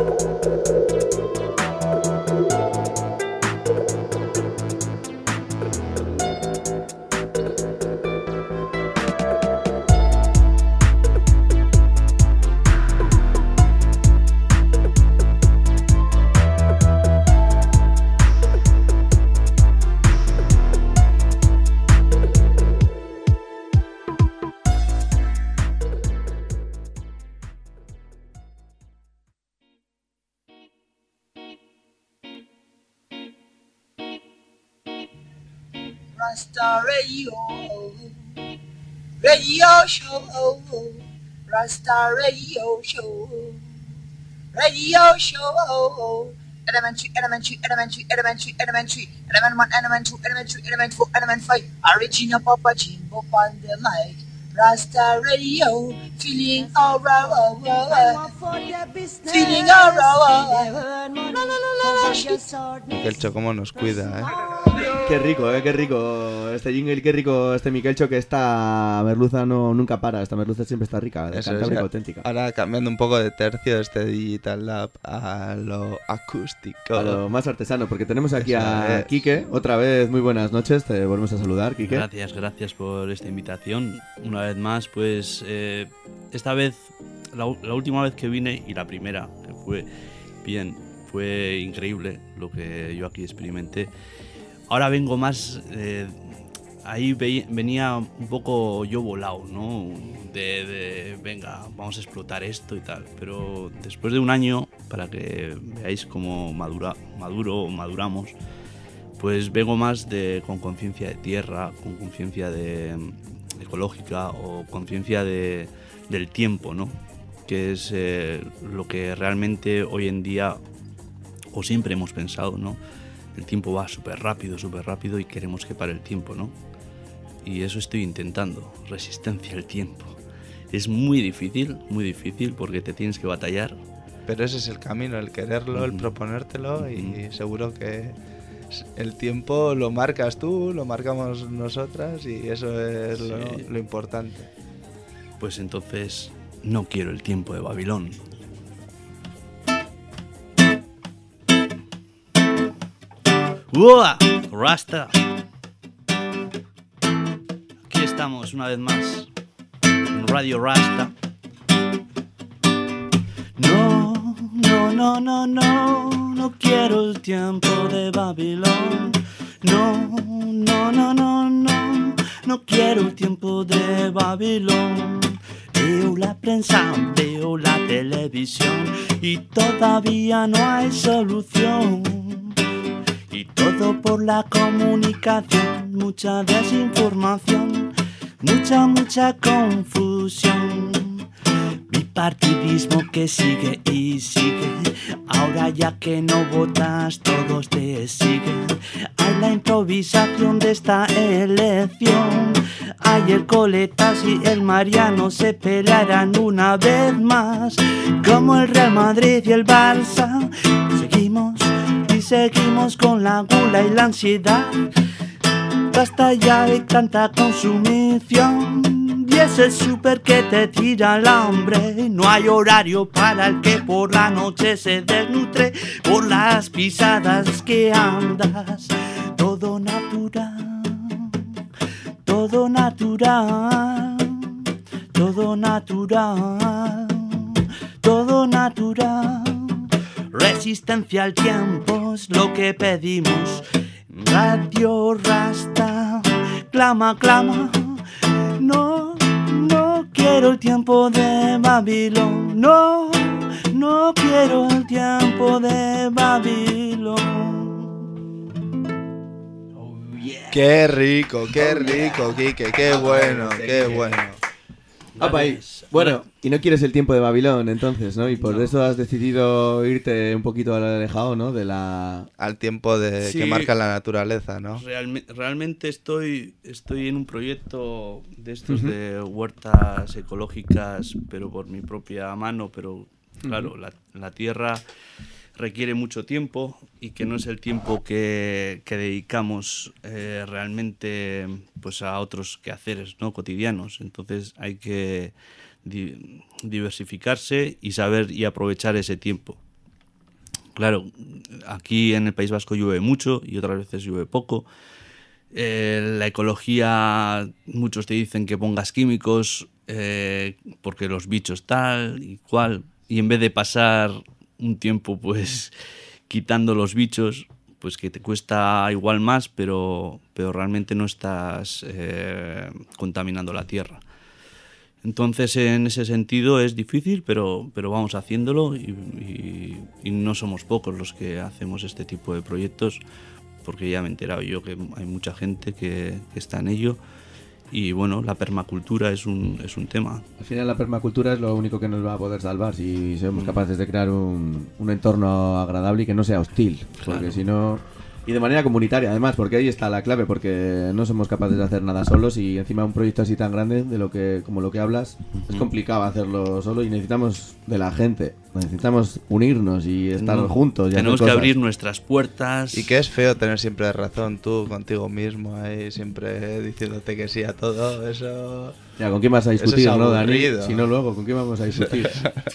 Rasta Radio, Radio Show, Rasta Radio Show, Radio Show. Elementary, elementary, elementary, elementary, elementary, element one, element two, element three, element four, element five. Original Papa Jimbo on the mic. Rasta Radio, feeling alright, feeling alright. Miquelcho, cómo nos cuida, ¿eh? Qué rico, eh, qué rico este jingle, qué rico este Miquelcho, que esta merluza no, nunca para, esta merluza siempre está rica, de Eso cantábrica es, auténtica. Ahora cambiando un poco de tercio, este Digital Lab a lo acústico. A lo más artesano, porque tenemos aquí Eso a es. Quique, otra vez, muy buenas noches, te volvemos a saludar, Quique. Gracias, gracias por esta invitación. Una vez más, pues eh, esta vez, la, la última vez que vine y la primera, que fue bien, fue increíble lo que yo aquí experimenté. Ahora vengo más, eh, ahí ve, venía un poco yo volado, ¿no? De, de, venga, vamos a explotar esto y tal. Pero después de un año, para que veáis cómo madura, maduro maduramos, pues vengo más de con conciencia de tierra, con conciencia de ecológica o conciencia de, del tiempo, ¿no? Que es eh, lo que realmente hoy en día, o siempre hemos pensado, ¿no? El tiempo va súper rápido, súper rápido y queremos que pare el tiempo, ¿no? Y eso estoy intentando, resistencia al tiempo. Es muy difícil, muy difícil porque te tienes que batallar. Pero ese es el camino, el quererlo, el Ujú. proponértelo Ujú. y seguro que el tiempo lo marcas tú, lo marcamos nosotras y eso es Sí. lo, lo importante. Pues entonces no quiero el tiempo de Babilón. ¡Uah! Rasta. Aquí estamos una vez más en Radio Rasta. No, no, no, no, no, no quiero el tiempo de Babilón. No, no, no, no, no, no quiero el tiempo de Babilón. Veo la prensa, veo la televisión y todavía no hay solución. Y todo por la comunicación, mucha desinformación, mucha, mucha confusión. Bipartidismo que sigue y sigue, ahora ya que no votas todos te siguen. Hay la improvisación de esta elección. Ayer Coletas y el Mariano se pelearán una vez más, como el Real Madrid y el Barça. Seguimos y seguimos con la gula y la ansiedad. Basta ya de tanta consumición. Y es el súper que te tira el hambre. No hay horario para el que por la noche se desnutre por las pisadas que andas. Todo natural, todo natural, todo natural, todo natural. Resistencia al tiempo es lo que pedimos. Radio Rasta, clama, clama. No, no quiero el tiempo de Babilón. No, no quiero el tiempo de Babilón. Oh, yeah. Qué rico, qué rico, Quique, qué bueno, qué bueno. Apa ahí. Bueno, y no quieres el tiempo de Babilón, entonces, ¿no? Y por No. eso has decidido irte un poquito alejado, ¿no? De la... Al tiempo de Sí. que marca la naturaleza, ¿no? Realme- realmente estoy, estoy en un proyecto de estos Ujú. de huertas ecológicas, pero por mi propia mano, pero claro, la, la tierra requiere mucho tiempo y que no es el tiempo que, que dedicamos eh, realmente pues a otros quehaceres, ¿no? Cotidianos. Entonces hay que di- diversificarse y saber y aprovechar ese tiempo. Claro, aquí en el País Vasco llueve mucho y otras veces llueve poco. Eh, la ecología, muchos te dicen que pongas químicos eh, porque los bichos tal y cual, y en vez de pasar un tiempo pues quitando los bichos, pues que te cuesta igual más, pero, pero realmente no estás eh, contaminando la tierra. Entonces, en ese sentido es difícil, pero, pero vamos haciéndolo y, y, y no somos pocos los que hacemos este tipo de proyectos, porque ya me he enterado yo que hay mucha gente que, que está en ello. Y bueno, la permacultura es un, es un tema. Al final la permacultura es lo único que nos va a poder salvar si somos capaces de crear un, un entorno agradable y que no sea hostil. Porque Claro. si no... Y de manera comunitaria, además, porque ahí está la clave, porque no somos capaces de hacer nada solos y encima un proyecto así tan grande de lo que como lo que hablas, es complicado hacerlo solo y necesitamos de la gente, necesitamos unirnos y estar No, juntos. Y tenemos hacer que cosas. abrir nuestras puertas. Y que es feo tener siempre razón tú contigo mismo ahí, siempre diciéndote que sí a todo, eso... Ya, ¿con quién vas a eso discutir, es no, Dani? aburrido. Si no, luego, ¿con quién vamos a discutir?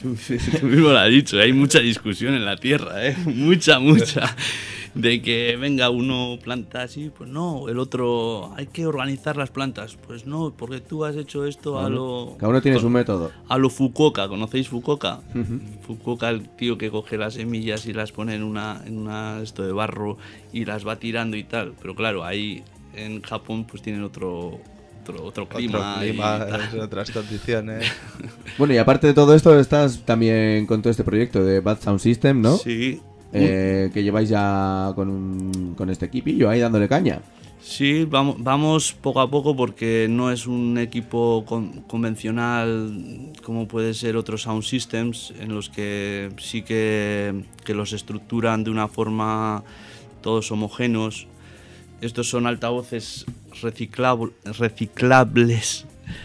Tú mismo lo has dicho, hay mucha discusión en la tierra, ¿eh? Mucha, mucha. De que venga uno planta así, pues no, el otro hay que organizar las plantas, pues no, porque tú has hecho esto a lo... Cada uno tiene su método. A lo Fukuoka, ¿conocéis Fukuoka? Ujú. Fukuoka, el tío que coge las semillas y las pone en una, en una esto de barro y las va tirando y tal, pero claro, ahí en Japón pues tienen otro... Otro, otro clima, Otro y clima, tal. es otras condiciones. Bueno, y aparte de todo esto, estás también con todo este proyecto de Bad Sound System, ¿no? Sí. Eh, que lleváis ya con, un, con este equipillo ahí dándole caña. Sí, vamos, vamos poco a poco porque no es un equipo con- convencional como puede ser otros sound systems en los que sí que, que los estructuran de una forma todos homogéneos. Estos son altavoces reciclab- reciclables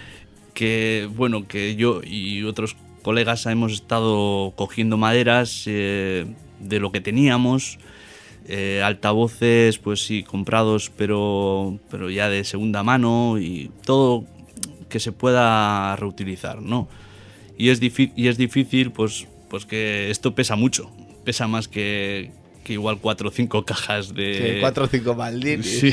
que, bueno, que yo y otros colegas hemos estado cogiendo maderas eh, de lo que teníamos. Eh, altavoces, pues sí, comprados, pero, pero ya de segunda mano y todo que se pueda reutilizar, ¿no? Y es, difi- y es difícil, pues, pues que esto pesa mucho, pesa más que, que igual cuatro o cinco cajas de... Que cuatro o cinco malditos. Sí.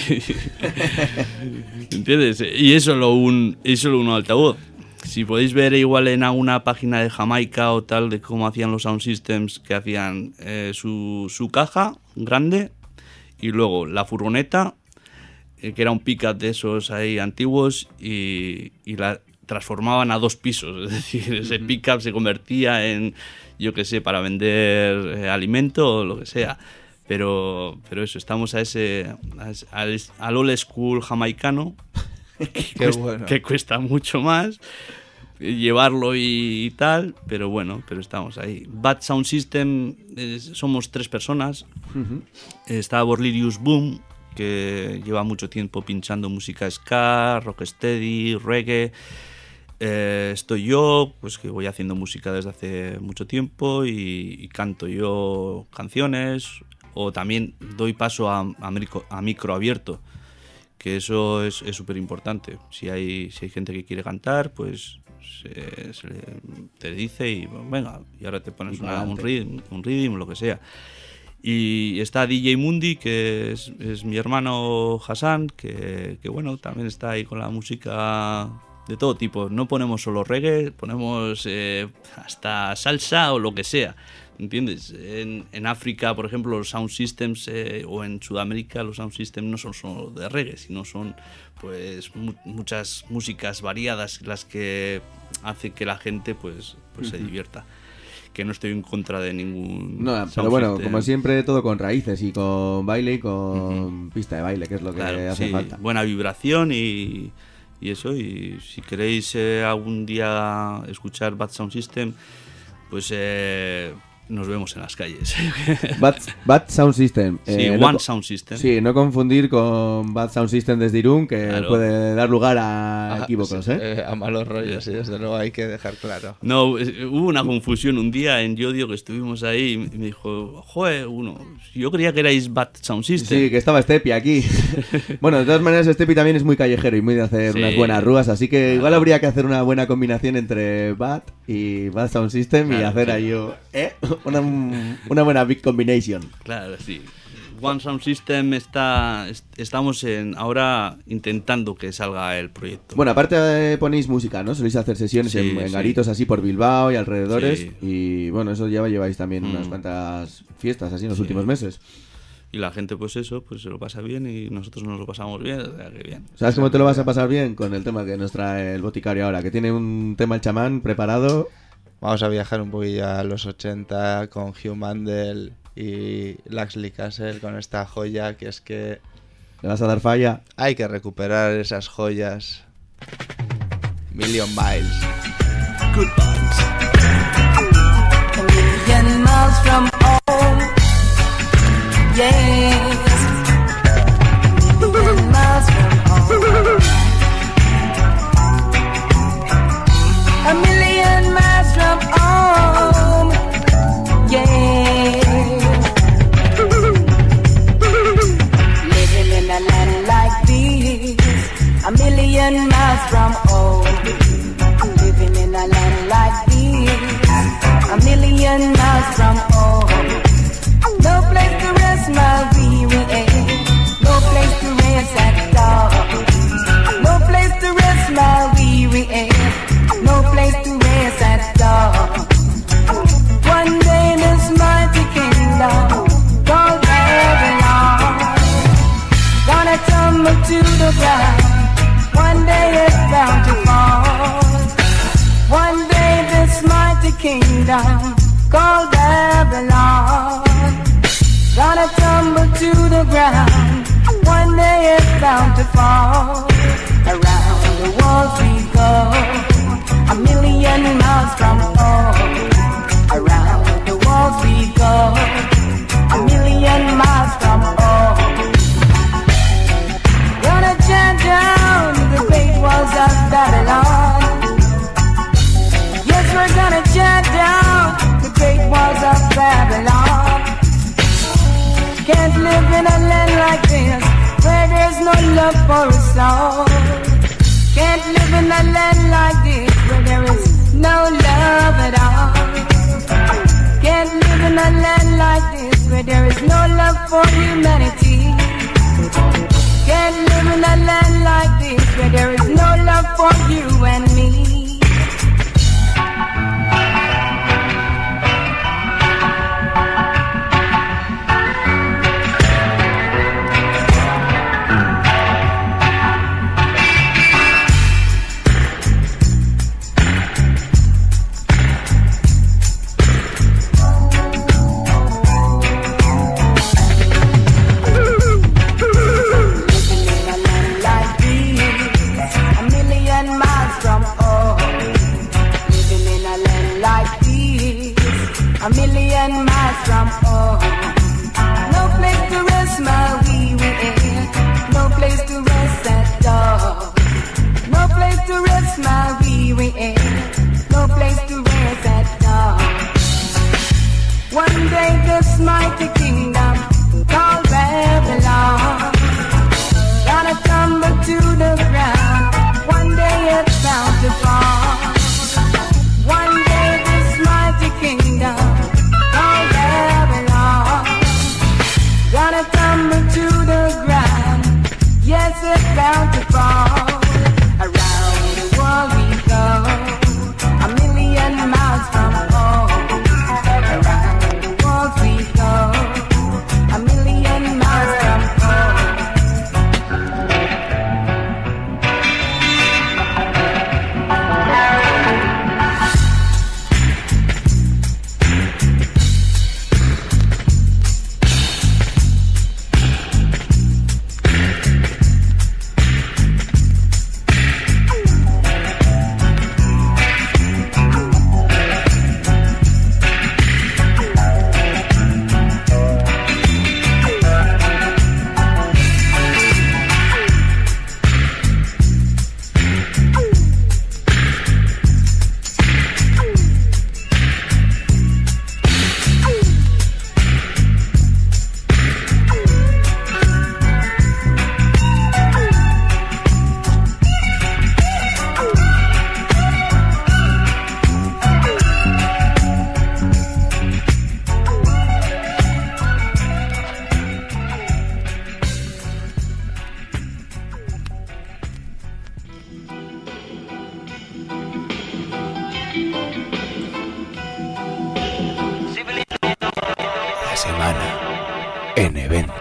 ¿Entiendes? Y es solo un, es solo un altavoz. Si podéis ver igual en alguna página de Jamaica o tal de cómo hacían los sound systems, que hacían eh, su, su caja grande y luego la furgoneta, eh, que era un pickup de esos ahí antiguos, y, y la transformaban a dos pisos. Es decir, ese pickup se convertía en, yo qué sé, para vender eh, alimento o lo que sea. Pero, pero eso, estamos a ese, a ese- al, al old school jamaicano, que, Qué cuesta, bueno. que cuesta mucho más llevarlo y, y tal, pero bueno, pero estamos ahí. Bad Sound System, eh, somos tres personas. Ujú. Está Borlirius Boom, que lleva mucho tiempo pinchando música ska, rocksteady, reggae. Eh, estoy yo, pues que voy haciendo música desde hace mucho tiempo y, y canto yo canciones, o también doy paso a, a, micro, a micro abierto, que eso es súper importante. Si hay, si hay gente que quiere cantar, pues se, se le- te dice y bueno, venga, y ahora te pones Y una- un pa'lante. rhythm, un rhythm, lo que sea. Y está D J Mundi, que es, es mi hermano Hassan, que, que bueno, también está ahí con la música de todo tipo. No ponemos solo reggae, ponemos eh, hasta salsa o lo que sea. ¿Entiendes? En, en África, por ejemplo, los sound systems, eh, o en Sudamérica, los sound systems no son solo de reggae, sino son pues mu- muchas músicas variadas las que hace que la gente pues, pues se Ujú. divierta. Que no estoy en contra de ningún No, sound pero bueno, system. como siempre, todo con raíces y con baile y con pista de baile, que es lo que Claro, hace sí, falta. buena vibración y, y eso. Y si queréis eh, algún día escuchar Bad Sound System, pues eh, nos vemos en las calles. Bad, Bad Sound System. Sí, eh, no One co- Sound System. Sí, no confundir con Bad Sound System desde Irún, que Claro. puede dar lugar a Ah, equívocos, sí, ¿eh? A malos rollos, sí, desde luego hay que dejar claro. No, eh, hubo una confusión un día en Yodio que estuvimos ahí y me dijo, joder, uno, yo creía que erais Bad Sound System. Sí, que estaba Stepi aquí. Bueno, de todas maneras, Stepi también es muy callejero y muy de hacer Sí. unas buenas rúas, así que Claro. igual habría que hacer una buena combinación entre Bad y Bad Sound System y Claro, hacer sí. ahí, oh, ¿eh? una, una buena big combination. Claro, sí. One Sound System está, est- estamos en, ahora intentando que salga el proyecto. Bueno, aparte eh, ponéis música, ¿no? Soléis hacer sesiones Sí, en, en sí. garitos así por Bilbao y alrededores. Sí. Y bueno, eso ya lleváis también Mm. unas cuantas fiestas así en los Sí. últimos meses. Y la gente, pues eso, pues se lo pasa bien y nosotros nos lo pasamos bien, o sea, que bien. ¿Sabes cómo te lo vas a pasar bien? Con el tema que nos trae el boticario ahora, que tiene un tema el chamán preparado. Vamos a viajar un poquillo a los ochenta con Hugh Mandel y Laxley Castle con esta joya que es que... ¿Le vas a dar falla? Hay que recuperar esas joyas. Million Miles. Good vibes. A million miles from home. Yes. A million miles from home. A million miles from home. Yeah. Living in a land like this. A million miles from home. Living in a land like this. A million miles from home. No place to rest my weary head. No place to rest at all. No place to rest my weary head. No place to rest at all. One day this mighty kingdom called Babylon gonna tumble to the ground. One day it's bound to fall. One day this mighty kingdom called Babylon gonna tumble to the ground. One day it's bound to fall. Around the world we go, a million miles from home. Around the world we go, a million miles from home. Gonna tear down the great walls of Babylon. Yes, we're gonna tear down the great walls of Babylon. Can't live in a land like this where there's no love for us all. Can't live in a land like this where there is no love at all. Can't live in a land like this where there is no love for humanity. Can't live in a land like this where there is no love for you and me. Living in a land like this, a million miles from home. semana en eventos.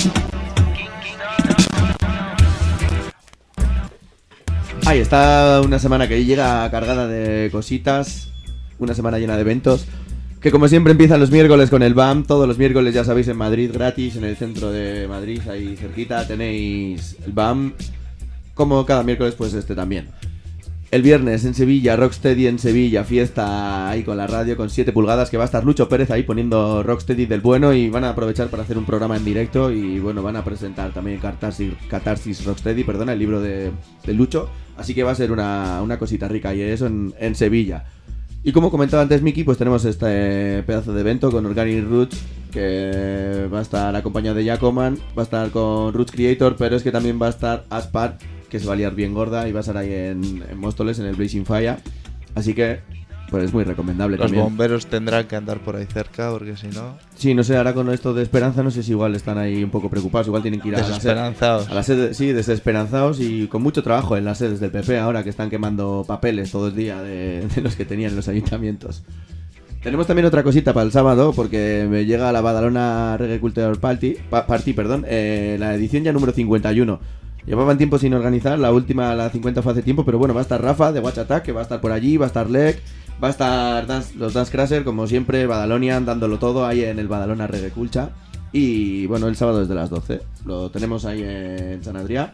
Ahí está una semana que llega cargada de cositas, una semana llena de eventos, que como siempre empiezan los miércoles con el B A M, todos los miércoles ya sabéis en Madrid gratis, en el centro de Madrid, ahí cerquita tenéis el B A M, como cada miércoles pues este también. El viernes en Sevilla, Rocksteady en Sevilla, fiesta ahí con la radio con siete pulgadas, que va a estar Lucho Pérez ahí poniendo Rocksteady del bueno y van a aprovechar para hacer un programa en directo y bueno, van a presentar también Catarsis, Catarsis Rocksteady, perdona, el libro de, de Lucho, así que va a ser una, una cosita rica y eso en, en Sevilla. Y como comentaba antes Miki, pues tenemos este pedazo de evento con Organic Roots, que va a estar acompañado de Jacoman, va a estar con Roots Creator, pero es que también va a estar Aspar, que se va a liar bien gorda y va a estar ahí en, en Móstoles, en el Blazing Fire. Así que, pues es muy recomendable. Los también. bomberos tendrán que andar por ahí cerca, porque si no... Sí, no sé, ahora con esto de Esperanza, no sé si igual están ahí un poco preocupados. Igual tienen que ir a la sede. Desesperanzados. A la sede, sí, desesperanzados y con mucho trabajo en las sedes del P P ahora que están quemando papeles todo el día de, de los que tenían en los ayuntamientos. Tenemos también otra cosita para el sábado, porque me llega la Badalona Reggae Culture Party, pa, Party perdón, eh, la edición ya número cincuenta y uno. Llevaban tiempo sin organizar, la última, la cincuenta fue hace tiempo, pero bueno, va a estar Rafa de Watch Attack, que va a estar por allí, va a estar Lek, va a estar Dance, los Dance Crasher, como siempre, Badalonian, dándolo todo ahí en el Badalona Reggae Culture. Y bueno, el sábado desde las doce, lo tenemos ahí en San Adrià.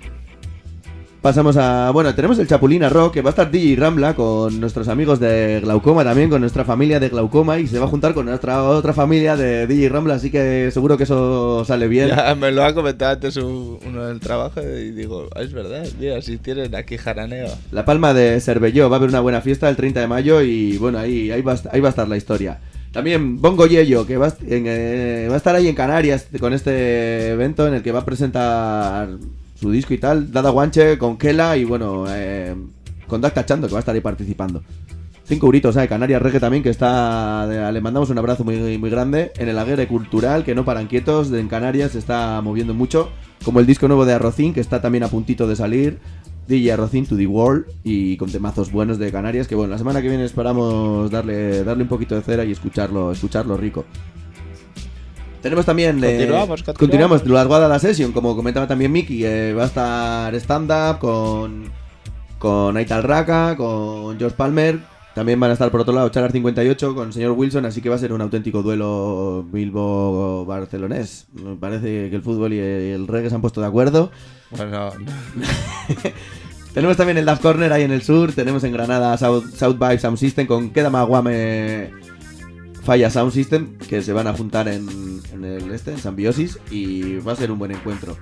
Pasamos a... Bueno, tenemos el Chapulina Rock, que va a estar D J Rambla con nuestros amigos de Glaucoma también, con nuestra familia de Glaucoma, y se va a juntar con nuestra otra familia de D J Rambla, así que seguro que eso sale bien. Ya me lo ha comentado antes un, uno del trabajo y digo, ah, es verdad, mira, si tienen aquí jaraneo. La Palma de Cervelló, va a haber una buena fiesta el treinta de mayo y bueno, ahí, ahí, va, ahí va a estar la historia. También Bongo Yello, que va a, en, eh, va a estar ahí en Canarias con este evento en el que va a presentar su disco y tal, Dada Guanche con Kela y bueno, eh, con Dac Tachando, que va a estar ahí participando. Cinco euritos, ¿eh? Canarias Reggae también, que está... Le mandamos un abrazo muy, muy grande. En el Aguirre Cultural, que no paran quietos, en Canarias se está moviendo mucho. Como el disco nuevo de Arrocín, que está también a puntito de salir. D J Arrocín to the World, y con temazos buenos de Canarias, que bueno, la semana que viene esperamos darle, darle un poquito de cera y escucharlo, escucharlo rico. Tenemos también... Continuamos, eh, continuamos. Continuamos la Guadalajara Session, como comentaba también Miki, eh, va a estar stand-up con, con Aital Raka, con George Palmer. También van a estar por otro lado Chalar cincuenta y ocho con señor Wilson, así que va a ser un auténtico duelo Bilbo-barcelonés. Me parece que el fútbol y el reggae se han puesto de acuerdo. Bueno... Tenemos también el Daft Corner ahí en el sur, tenemos en Granada South, South Vibe Sound System con Queda Maguame... Falla Sound System, que se van a juntar en, en el este, en Sambiosis, y va a ser un buen encuentro.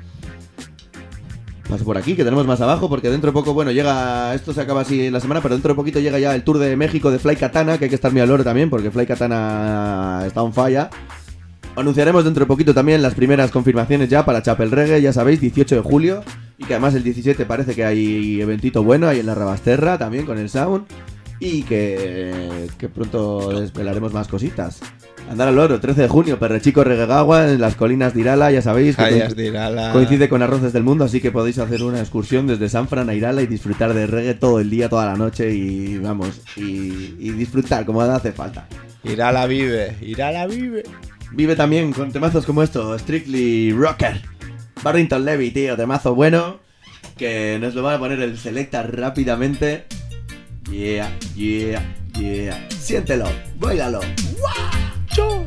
Paso por aquí, que tenemos más abajo, porque dentro de poco, bueno, llega, esto se acaba así en la semana, pero dentro de poquito llega ya el Tour de México de Fly Katana, que hay que estar muy al oro también, porque Fly Katana está on fire. Anunciaremos dentro de poquito también las primeras confirmaciones ya para Chapel Reggae, ya sabéis, dieciocho de julio, y que además el diecisiete parece que hay eventito bueno ahí en la Rabasterra, también con el Sound. Y que, que pronto desvelaremos más cositas. Andar al oro, trece de junio, Perrechico Reguegagua en las colinas de Irala, ya sabéis que Callas de Irala. Coincide con Arroces del Mundo, así que podéis hacer una excursión desde San Fran a Irala y disfrutar de reggae todo el día, toda la noche y vamos, y, y disfrutar como hace falta. Irala vive, Irala vive. Vive también con temazos como esto, Strictly Rocker. Barrington Levy, tío, temazo bueno, que nos lo van a poner el Selecta rápidamente. Yeah, yeah, yeah. Siéntelo, báilalo. ¡Wow!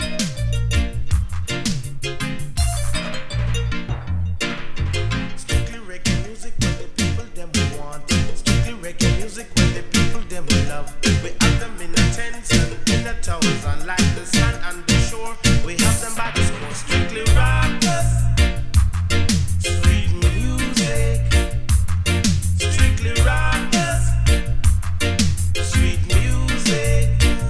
Strictly reggae music with the people them want. Strictly reggae music with the people them love. We have them in the tents and in the towns, and like the sun and the shore, we have them by the score. Strictly rockers, sweet music. Strictly rockers, sweet music.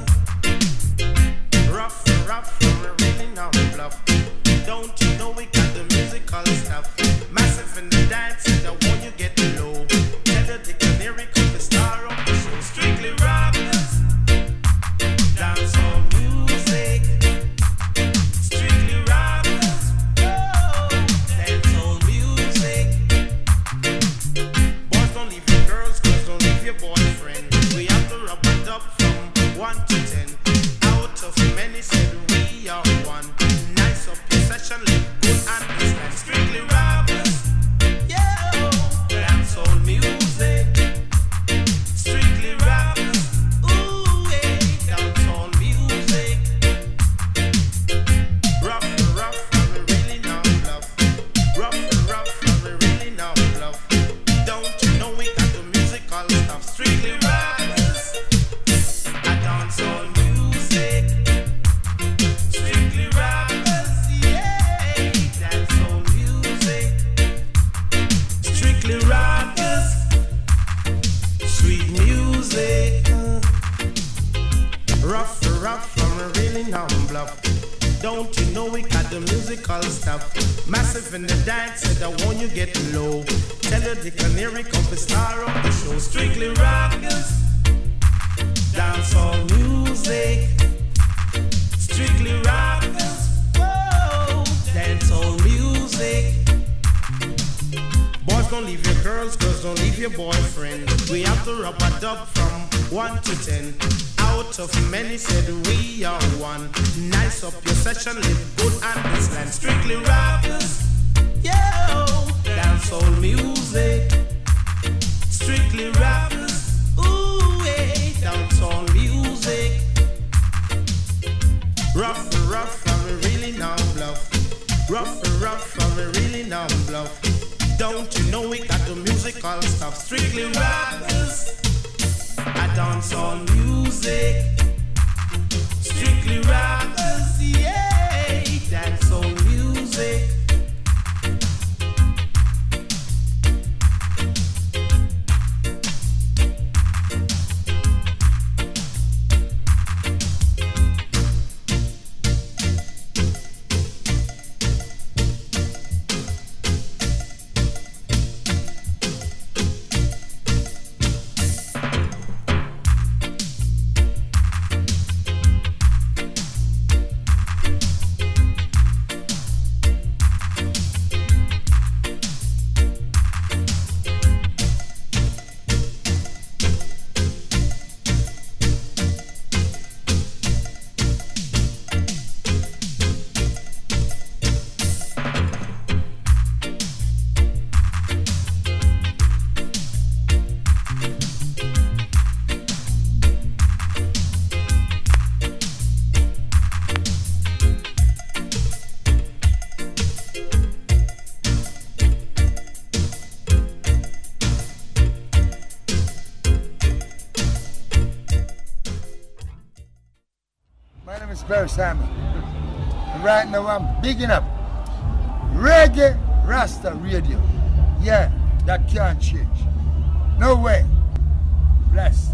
Rough, rough, we really not bluff. Don't you know we got the musical stuff? Massive in the dance, and the one you get low. Tell the canary come the star of the show. Strictly rockers, dancehall music. Strictly rockers, oh, dancehall music. Boys don't leave your girls, girls don't leave your boyfriend. We have to rub it up from one to ten. Out of many said we are one. Don't you know we got the musical stuff? Massive in the dance, said I want you get low. Tell her the canary come to star of the show. Strictly rockers, dancehall music. Strictly rockers, whoa, dancehall music. Boys don't leave your girls, girls don't leave your boyfriend. We have to rub a dub from one to ten. Out of many said we are one. Nice up your session, live good on this land. Strictly rockers, yo, dancehall music. Strictly rockers, ooh, hey, dancehall music. Rough and rough, and we really now bluff. Rough and rough, and we really now bluff. Don't you know we got the musical stuff? Strictly rockers, I dance on music. Strictly rockers, yeah, dance on music. Barry Simon. And right now I'm bigging up Reggae Rasta Radio. Yeah, that can't change. No way. Bless.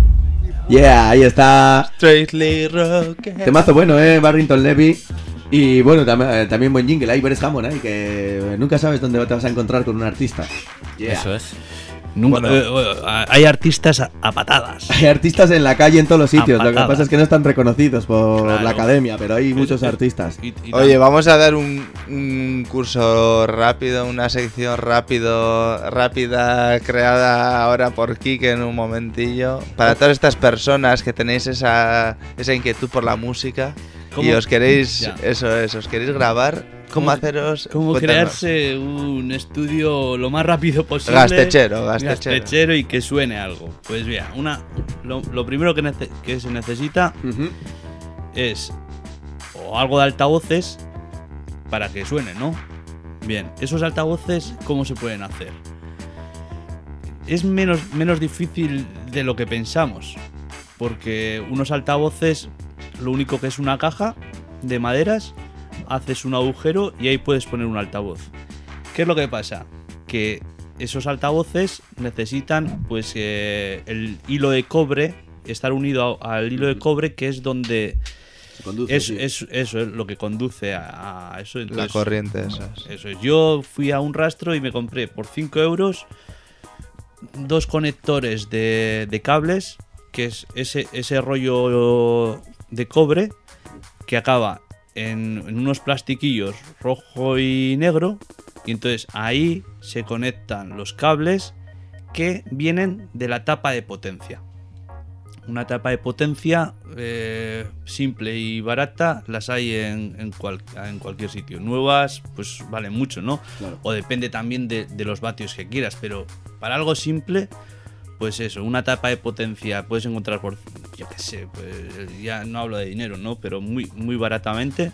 Yeah, ahí está. Straightly Rocket. Temazo bueno, eh, Barrington Levy. Y bueno, tam- eh, también buen jingle. Ahí Beres Hammond, eh, que nunca sabes dónde te vas a encontrar con un artista. Yeah. Eso es. Nunca, bueno, eh, bueno, hay artistas a, a patadas. Hay artistas en la calle en todos los sitios. Lo que pasa es que no están reconocidos por claro. la academia, pero hay muchos artistas. Y, y Oye, vamos a dar un, un curso rápido, una sección rápido, rápida creada ahora por Kike en un momentillo. Para todas estas personas que tenéis esa, esa inquietud por la música y os queréis, ya. eso es, os queréis grabar. ¿Cómo haceros? ¿Cómo cuéntanos. Crearse un estudio lo más rápido posible? Gastechero, gastechero. Gastechero y que suene algo. Pues bien, una, lo, lo primero que, nece- que se necesita uh-huh. es o algo de altavoces para que suene, ¿no? Bien, esos altavoces, ¿cómo se pueden hacer? Es menos, menos difícil de lo que pensamos, porque unos altavoces, lo único que es una caja de maderas, haces un agujero y ahí puedes poner un altavoz. ¿Qué es lo que pasa? Que esos altavoces necesitan pues eh, el hilo de cobre, estar unido a, al hilo de cobre, que es donde conduce, es, sí. es, eso es lo que conduce a, a eso. Entonces, la corriente esa. Eso es. Yo fui a un rastro y me compré por cinco euros dos conectores de, de cables, que es ese, ese rollo de cobre que acaba En, en unos plastiquillos rojo y negro, y entonces ahí se conectan los cables que vienen de la tapa de potencia. Una tapa de potencia eh, simple y barata las hay en, en, cual, en cualquier sitio. Nuevas pues valen mucho, ¿no? Claro. O depende también de, de los vatios que quieras, pero para algo simple, pues eso, una tapa de potencia puedes encontrar por, yo qué sé, pues ya no hablo de dinero, ¿no? Pero muy, muy baratamente.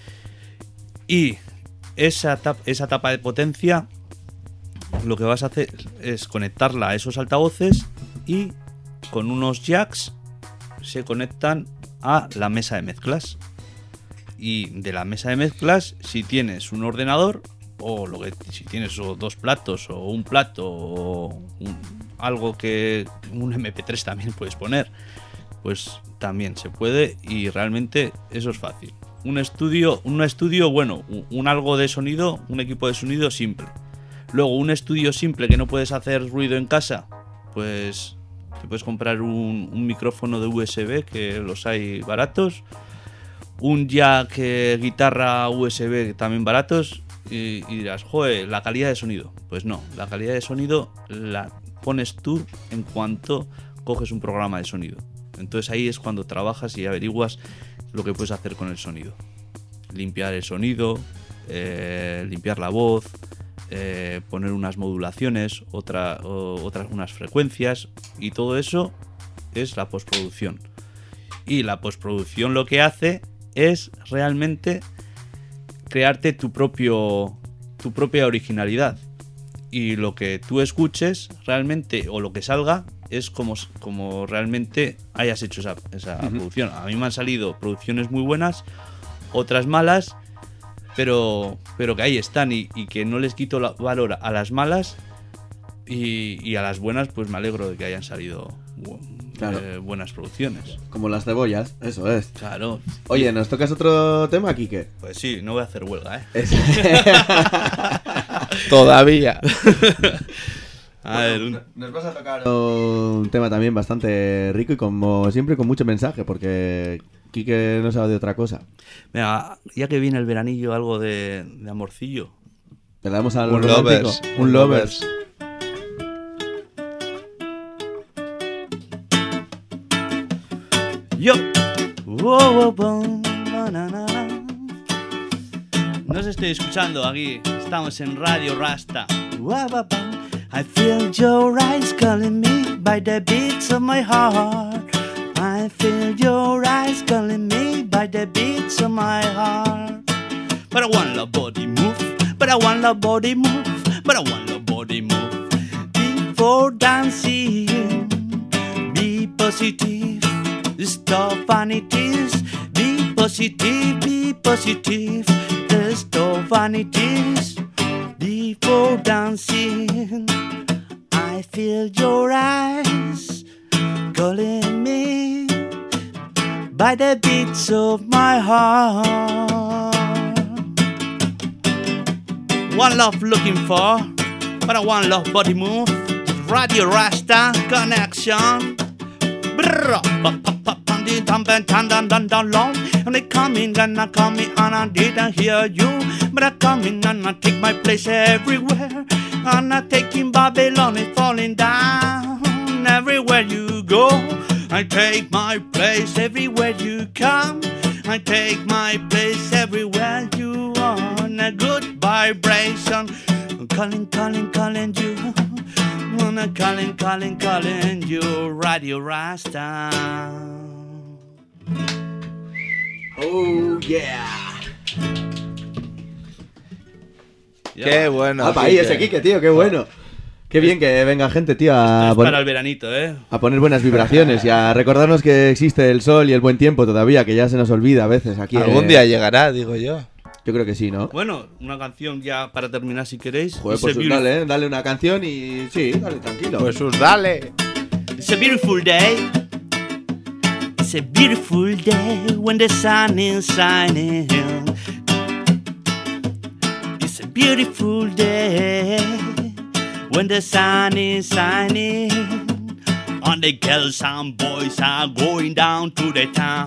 Y esa tapa, esa tapa de potencia, lo que vas a hacer es conectarla a esos altavoces y con unos jacks se conectan a la mesa de mezclas. Y de la mesa de mezclas, si tienes un ordenador, o lo que si tienes o dos platos, o un plato, o un, algo que un eme pe tres también puedes poner, pues también se puede, y realmente eso es fácil. un estudio, un estudio bueno, un, un algo de sonido, un equipo de sonido simple. Luego, un estudio simple que no puedes hacer ruido en casa, pues te puedes comprar un, un micrófono de U S B, que los hay baratos, un jack eh, guitarra U S B también baratos, y, y dirás, joder, la calidad de sonido. Pues no, la calidad de sonido la pones tú en cuanto coges un programa de sonido. Entonces ahí es cuando trabajas y averiguas lo que puedes hacer con el sonido. Limpiar el sonido, eh, limpiar la voz, eh, poner unas modulaciones, otra, o, otras unas frecuencias, y todo eso es la postproducción. Y la postproducción lo que hace es realmente crearte tu propio tu propia originalidad, y lo que tú escuches realmente, o lo que salga, es como, como realmente hayas hecho esa, esa uh-huh. producción. A mí me han salido producciones muy buenas, otras malas, pero, pero que ahí están, y, y que no les quito la, valor a las malas, y, y a las buenas pues me alegro de que hayan salido bu- claro. eh, buenas producciones. Como las cebollas, eso es. Claro. Oye, ¿nos tocas otro tema, Quique? Pues sí, no voy a hacer huelga, ¿eh? Es... Todavía. A ver, un... Nos vas a tocar un tema también bastante rico y como siempre con mucho mensaje, porque Quique no sabe de otra cosa. Venga, ya que viene el veranillo, algo de, de amorcillo. Le damos al un romántico. Lovers. Un Lovers. Yo. Wow, wow, wow, na, na, na. No os estoy escuchando aquí. Estamos en Radio Rasta. Wow, wow, wow. I feel your eyes calling me by the beats of my heart. I feel your eyes calling me by the beats of my heart. But I want the body move. But I want the body move. But I want the body move. Before dancing, be positive. Stop vanities. Be positive. Be positive. Stop vanities. Before dancing, I feel your eyes calling me by the beats of my heart. One love looking for, but I want love body move. Radio Rasta connection. And they coming and I coming and I didn't hear you, but I coming and I take my place everywhere. And I taking Babylon is falling down everywhere you go. I take my place everywhere you come. I take my place everywhere you are. A good vibration. I'm calling, calling, calling you. I'm calling, calling, calling you. Radio Rasta. Oh yeah. Qué bueno. Ah, ahí ese Quique, tío, qué bueno. Qué bien que venga gente, tío, a, es poner, para el veranito, ¿eh? a poner buenas vibraciones y a recordarnos que existe el sol y el buen tiempo todavía, que ya se nos olvida a veces aquí. Algún eh... día llegará, digo yo. Yo creo que sí, ¿no? Bueno, una canción ya para terminar si queréis. Joder, pues beautiful... dale, ¿eh? Dale una canción y sí, dale, tranquilo. Pues sus dale. It's a beautiful day. It's a beautiful day when the sun is shining. It's a beautiful day when the sun is shining. And the girls and boys are going down to the town.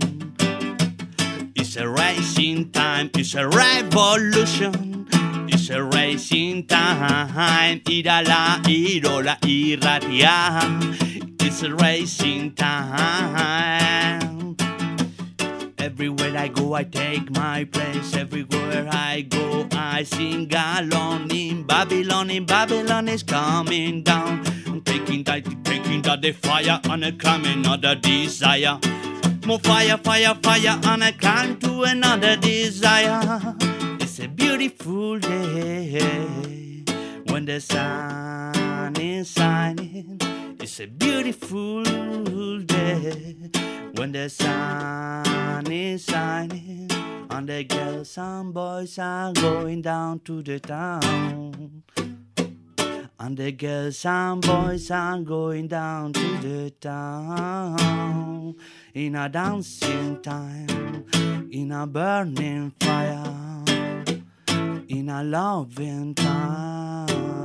It's a racing time, it's a revolution. It's a racing time. Irala, irola, irratia. It's a racing time. Everywhere I go, I take my place. Everywhere I go, I sing along. In Babylon, in Babylon is coming down. I'm taking that, taking that the fire and a climbing another desire. More fire, fire, fire, and I climb to another desire. It's a beautiful day when the sun is shining. It's a beautiful day when the sun is shining. And the girls and boys are going down to the town. And the girls and boys are going down to the town. In a dancing time, in a burning fire, in a loving time.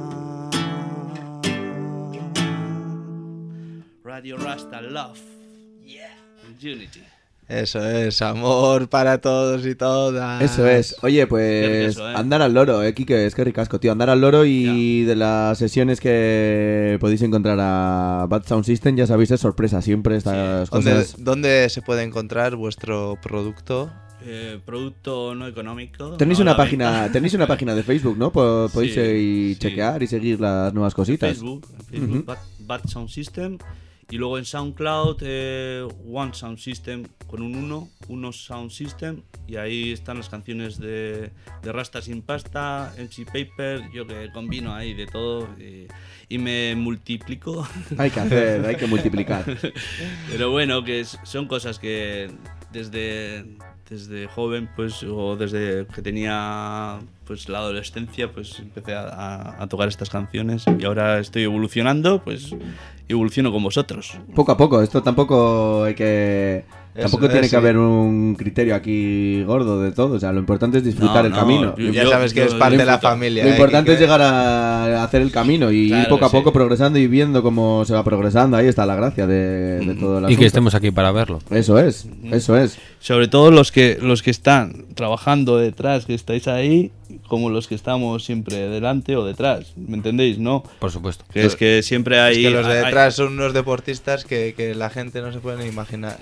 Radio Rasta Love, yeah, Unity. Eso es, amor para todos y todas. Eso es. Oye, pues Eso, ¿eh? andar al loro, eh, Quique, es que ricasco, tío. Andar al loro y de las sesiones que podéis encontrar a Bad Sound System, ya sabéis, es sorpresa siempre estas ¿Dónde, cosas. ¿Dónde se puede encontrar vuestro producto? Eh, producto no económico. Tenéis a una la página, venta. tenéis una página de Facebook, ¿no? Po- Podéis Sí, eh, sí. chequear y seguir las nuevas cositas. Facebook, Facebook Ujú. Bad, Bad Sound System. Y luego en SoundCloud, eh, One Sound System con un uno, uno Sound System. Y ahí están las canciones de, de Rasta Sin Pasta, M C Paper. Yo que combino ahí de todo y, y me multiplico. Hay que hacer, hay que multiplicar. Pero bueno, que es- son cosas que desde, desde joven, pues, o desde que tenía pues la adolescencia, pues empecé a, a- a tocar estas canciones y ahora estoy evolucionando, pues evoluciono con vosotros. Poco a poco, esto tampoco hay que... Eso Tampoco es, tiene que sí. haber un criterio aquí gordo de todo, o sea, lo importante es disfrutar No, el no, camino. yo- Ya sabes que es parte de la disfruto. familia. Lo ¿eh, importante es Quique? llegar a hacer el camino y ir Claro poco a que poco sí. progresando y viendo cómo se va progresando. Ahí está la gracia de, de todo el Y que asunto. estemos aquí para verlo. Eso es, eso es. Sobre todo los que los que están trabajando detrás, que estáis ahí, como los que estamos siempre delante o detrás, ¿me entendéis? ¿No? Por supuesto. Que es que siempre hay... Es que los de hay- detrás son unos deportistas que, que la gente no se puede ni imaginar.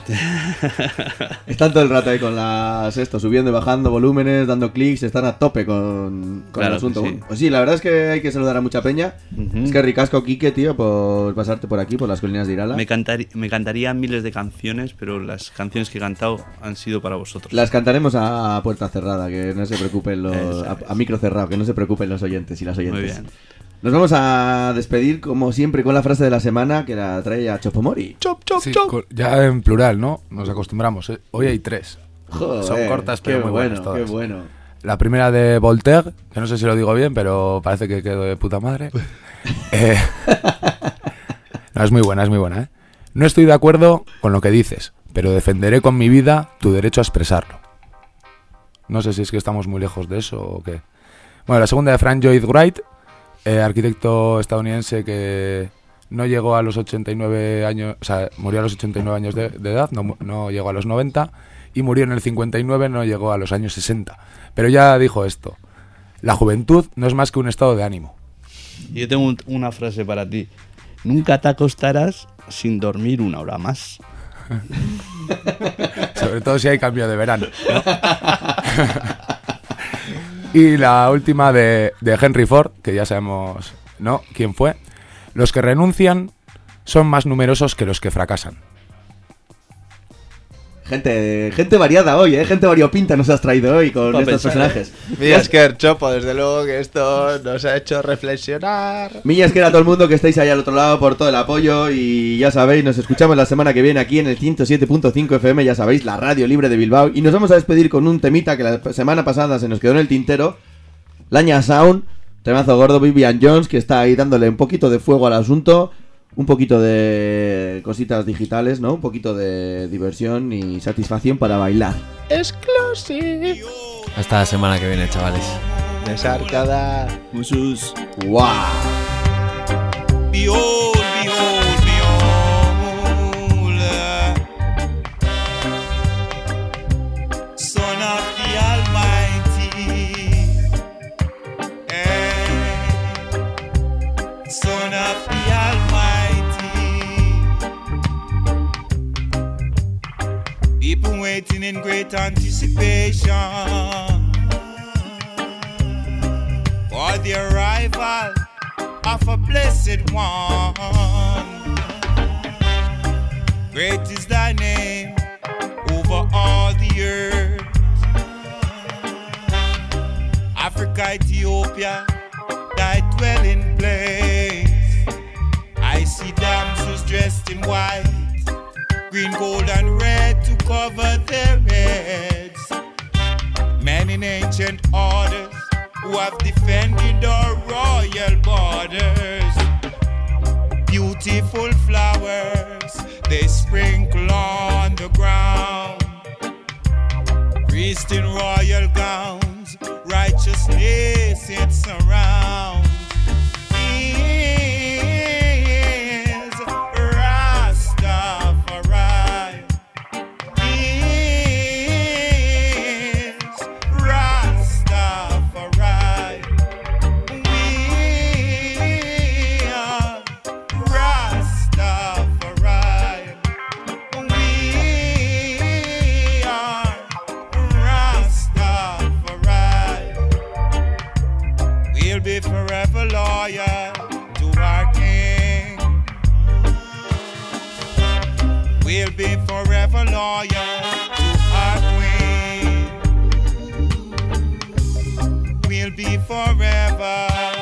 Están todo el rato ahí con las esto, subiendo y bajando volúmenes, dando clics, están a tope con, con Claro el asunto. que sí. Pues sí, la verdad es que hay que saludar a mucha peña. Ujú. Es que ricasco, Quique, tío, por pasarte por aquí, por las colinas de Irala. Me, cantari- me cantaría miles de canciones, pero las canciones que he cantado han sido para vosotros. Las cantaremos a puerta cerrada, que no se preocupen los... Eso A, a micro cerrado, que no se preocupen los oyentes y las oyentes. Muy bien. Nos vamos a despedir, como siempre, con la frase de la semana que la trae a Chopomori. Chop, chop, Sí, chop. co- ya en plural, ¿no? Nos acostumbramos. ¿eh? Hoy hay tres. Joder, Son cortas, pero qué muy bueno, buenas todas. qué bueno. La primera de Voltaire, que no sé si lo digo bien, pero parece que quedó de puta madre. Eh, no, es muy buena, es muy buena, ¿eh? No estoy de acuerdo con lo que dices, pero defenderé con mi vida tu derecho a expresarlo. No sé si es que estamos muy lejos de eso o qué. Bueno, la segunda de Frank Lloyd Wright, eh, arquitecto estadounidense que no llegó a los ochenta y nueve años, o sea, murió a los ochenta y nueve años de, de edad, no, mu- no llegó a los noventa, y murió en el cincuenta y nueve, no llegó a los años sesenta. Pero ya dijo esto: la juventud no es más que un estado de ánimo. Yo tengo un- una frase para ti. Nunca te acostarás sin dormir una hora más. Sobre todo si hay cambio de verano, ¿no? Y la última de, de Henry Ford, que ya sabemos, ¿no?, quién fue. Los que renuncian son más numerosos que los que fracasan. Gente, gente variada hoy, ¿eh? Gente variopinta nos has traído hoy con Pa' estos pensar, personajes. Mira, es que Chopo, desde luego que esto nos ha hecho reflexionar. Millas que era todo el mundo que estáis ahí al otro lado por todo el apoyo y ya sabéis, nos escuchamos la semana que viene aquí en el ciento siete punto cinco F M, ya sabéis, la radio libre de Bilbao. Y nos vamos a despedir con un temita que la semana pasada se nos quedó en el tintero, Laña Sound, temazo gordo, Vivian Jones, que está ahí dándole un poquito de fuego al asunto, un poquito de cositas digitales, ¿no? Un poquito de diversión y satisfacción para bailar. Exclusive. Hasta la semana que viene, chavales. Desarcada. Musus. ¡Guau! Behold, behold, behold, Son of the Almighty, eh, Son of the Almighty. People waiting in great anticipation for the arrival of a blessed one. Great is thy name over all the earth. Africa, Ethiopia, thy dwelling place. I see damsels dressed in white, green, gold, and red to cover their heads. Men in ancient orders who have defended our royal borders. Beautiful flowers they sprinkle on the ground. Priest in royal gowns, righteousness it surrounds. Is Rastafari. Is Rastafari. We are Rastafari. We are Rastafari. We'll be forever loyal to our King. We'll be forever loyal to our Queen. We'll be forever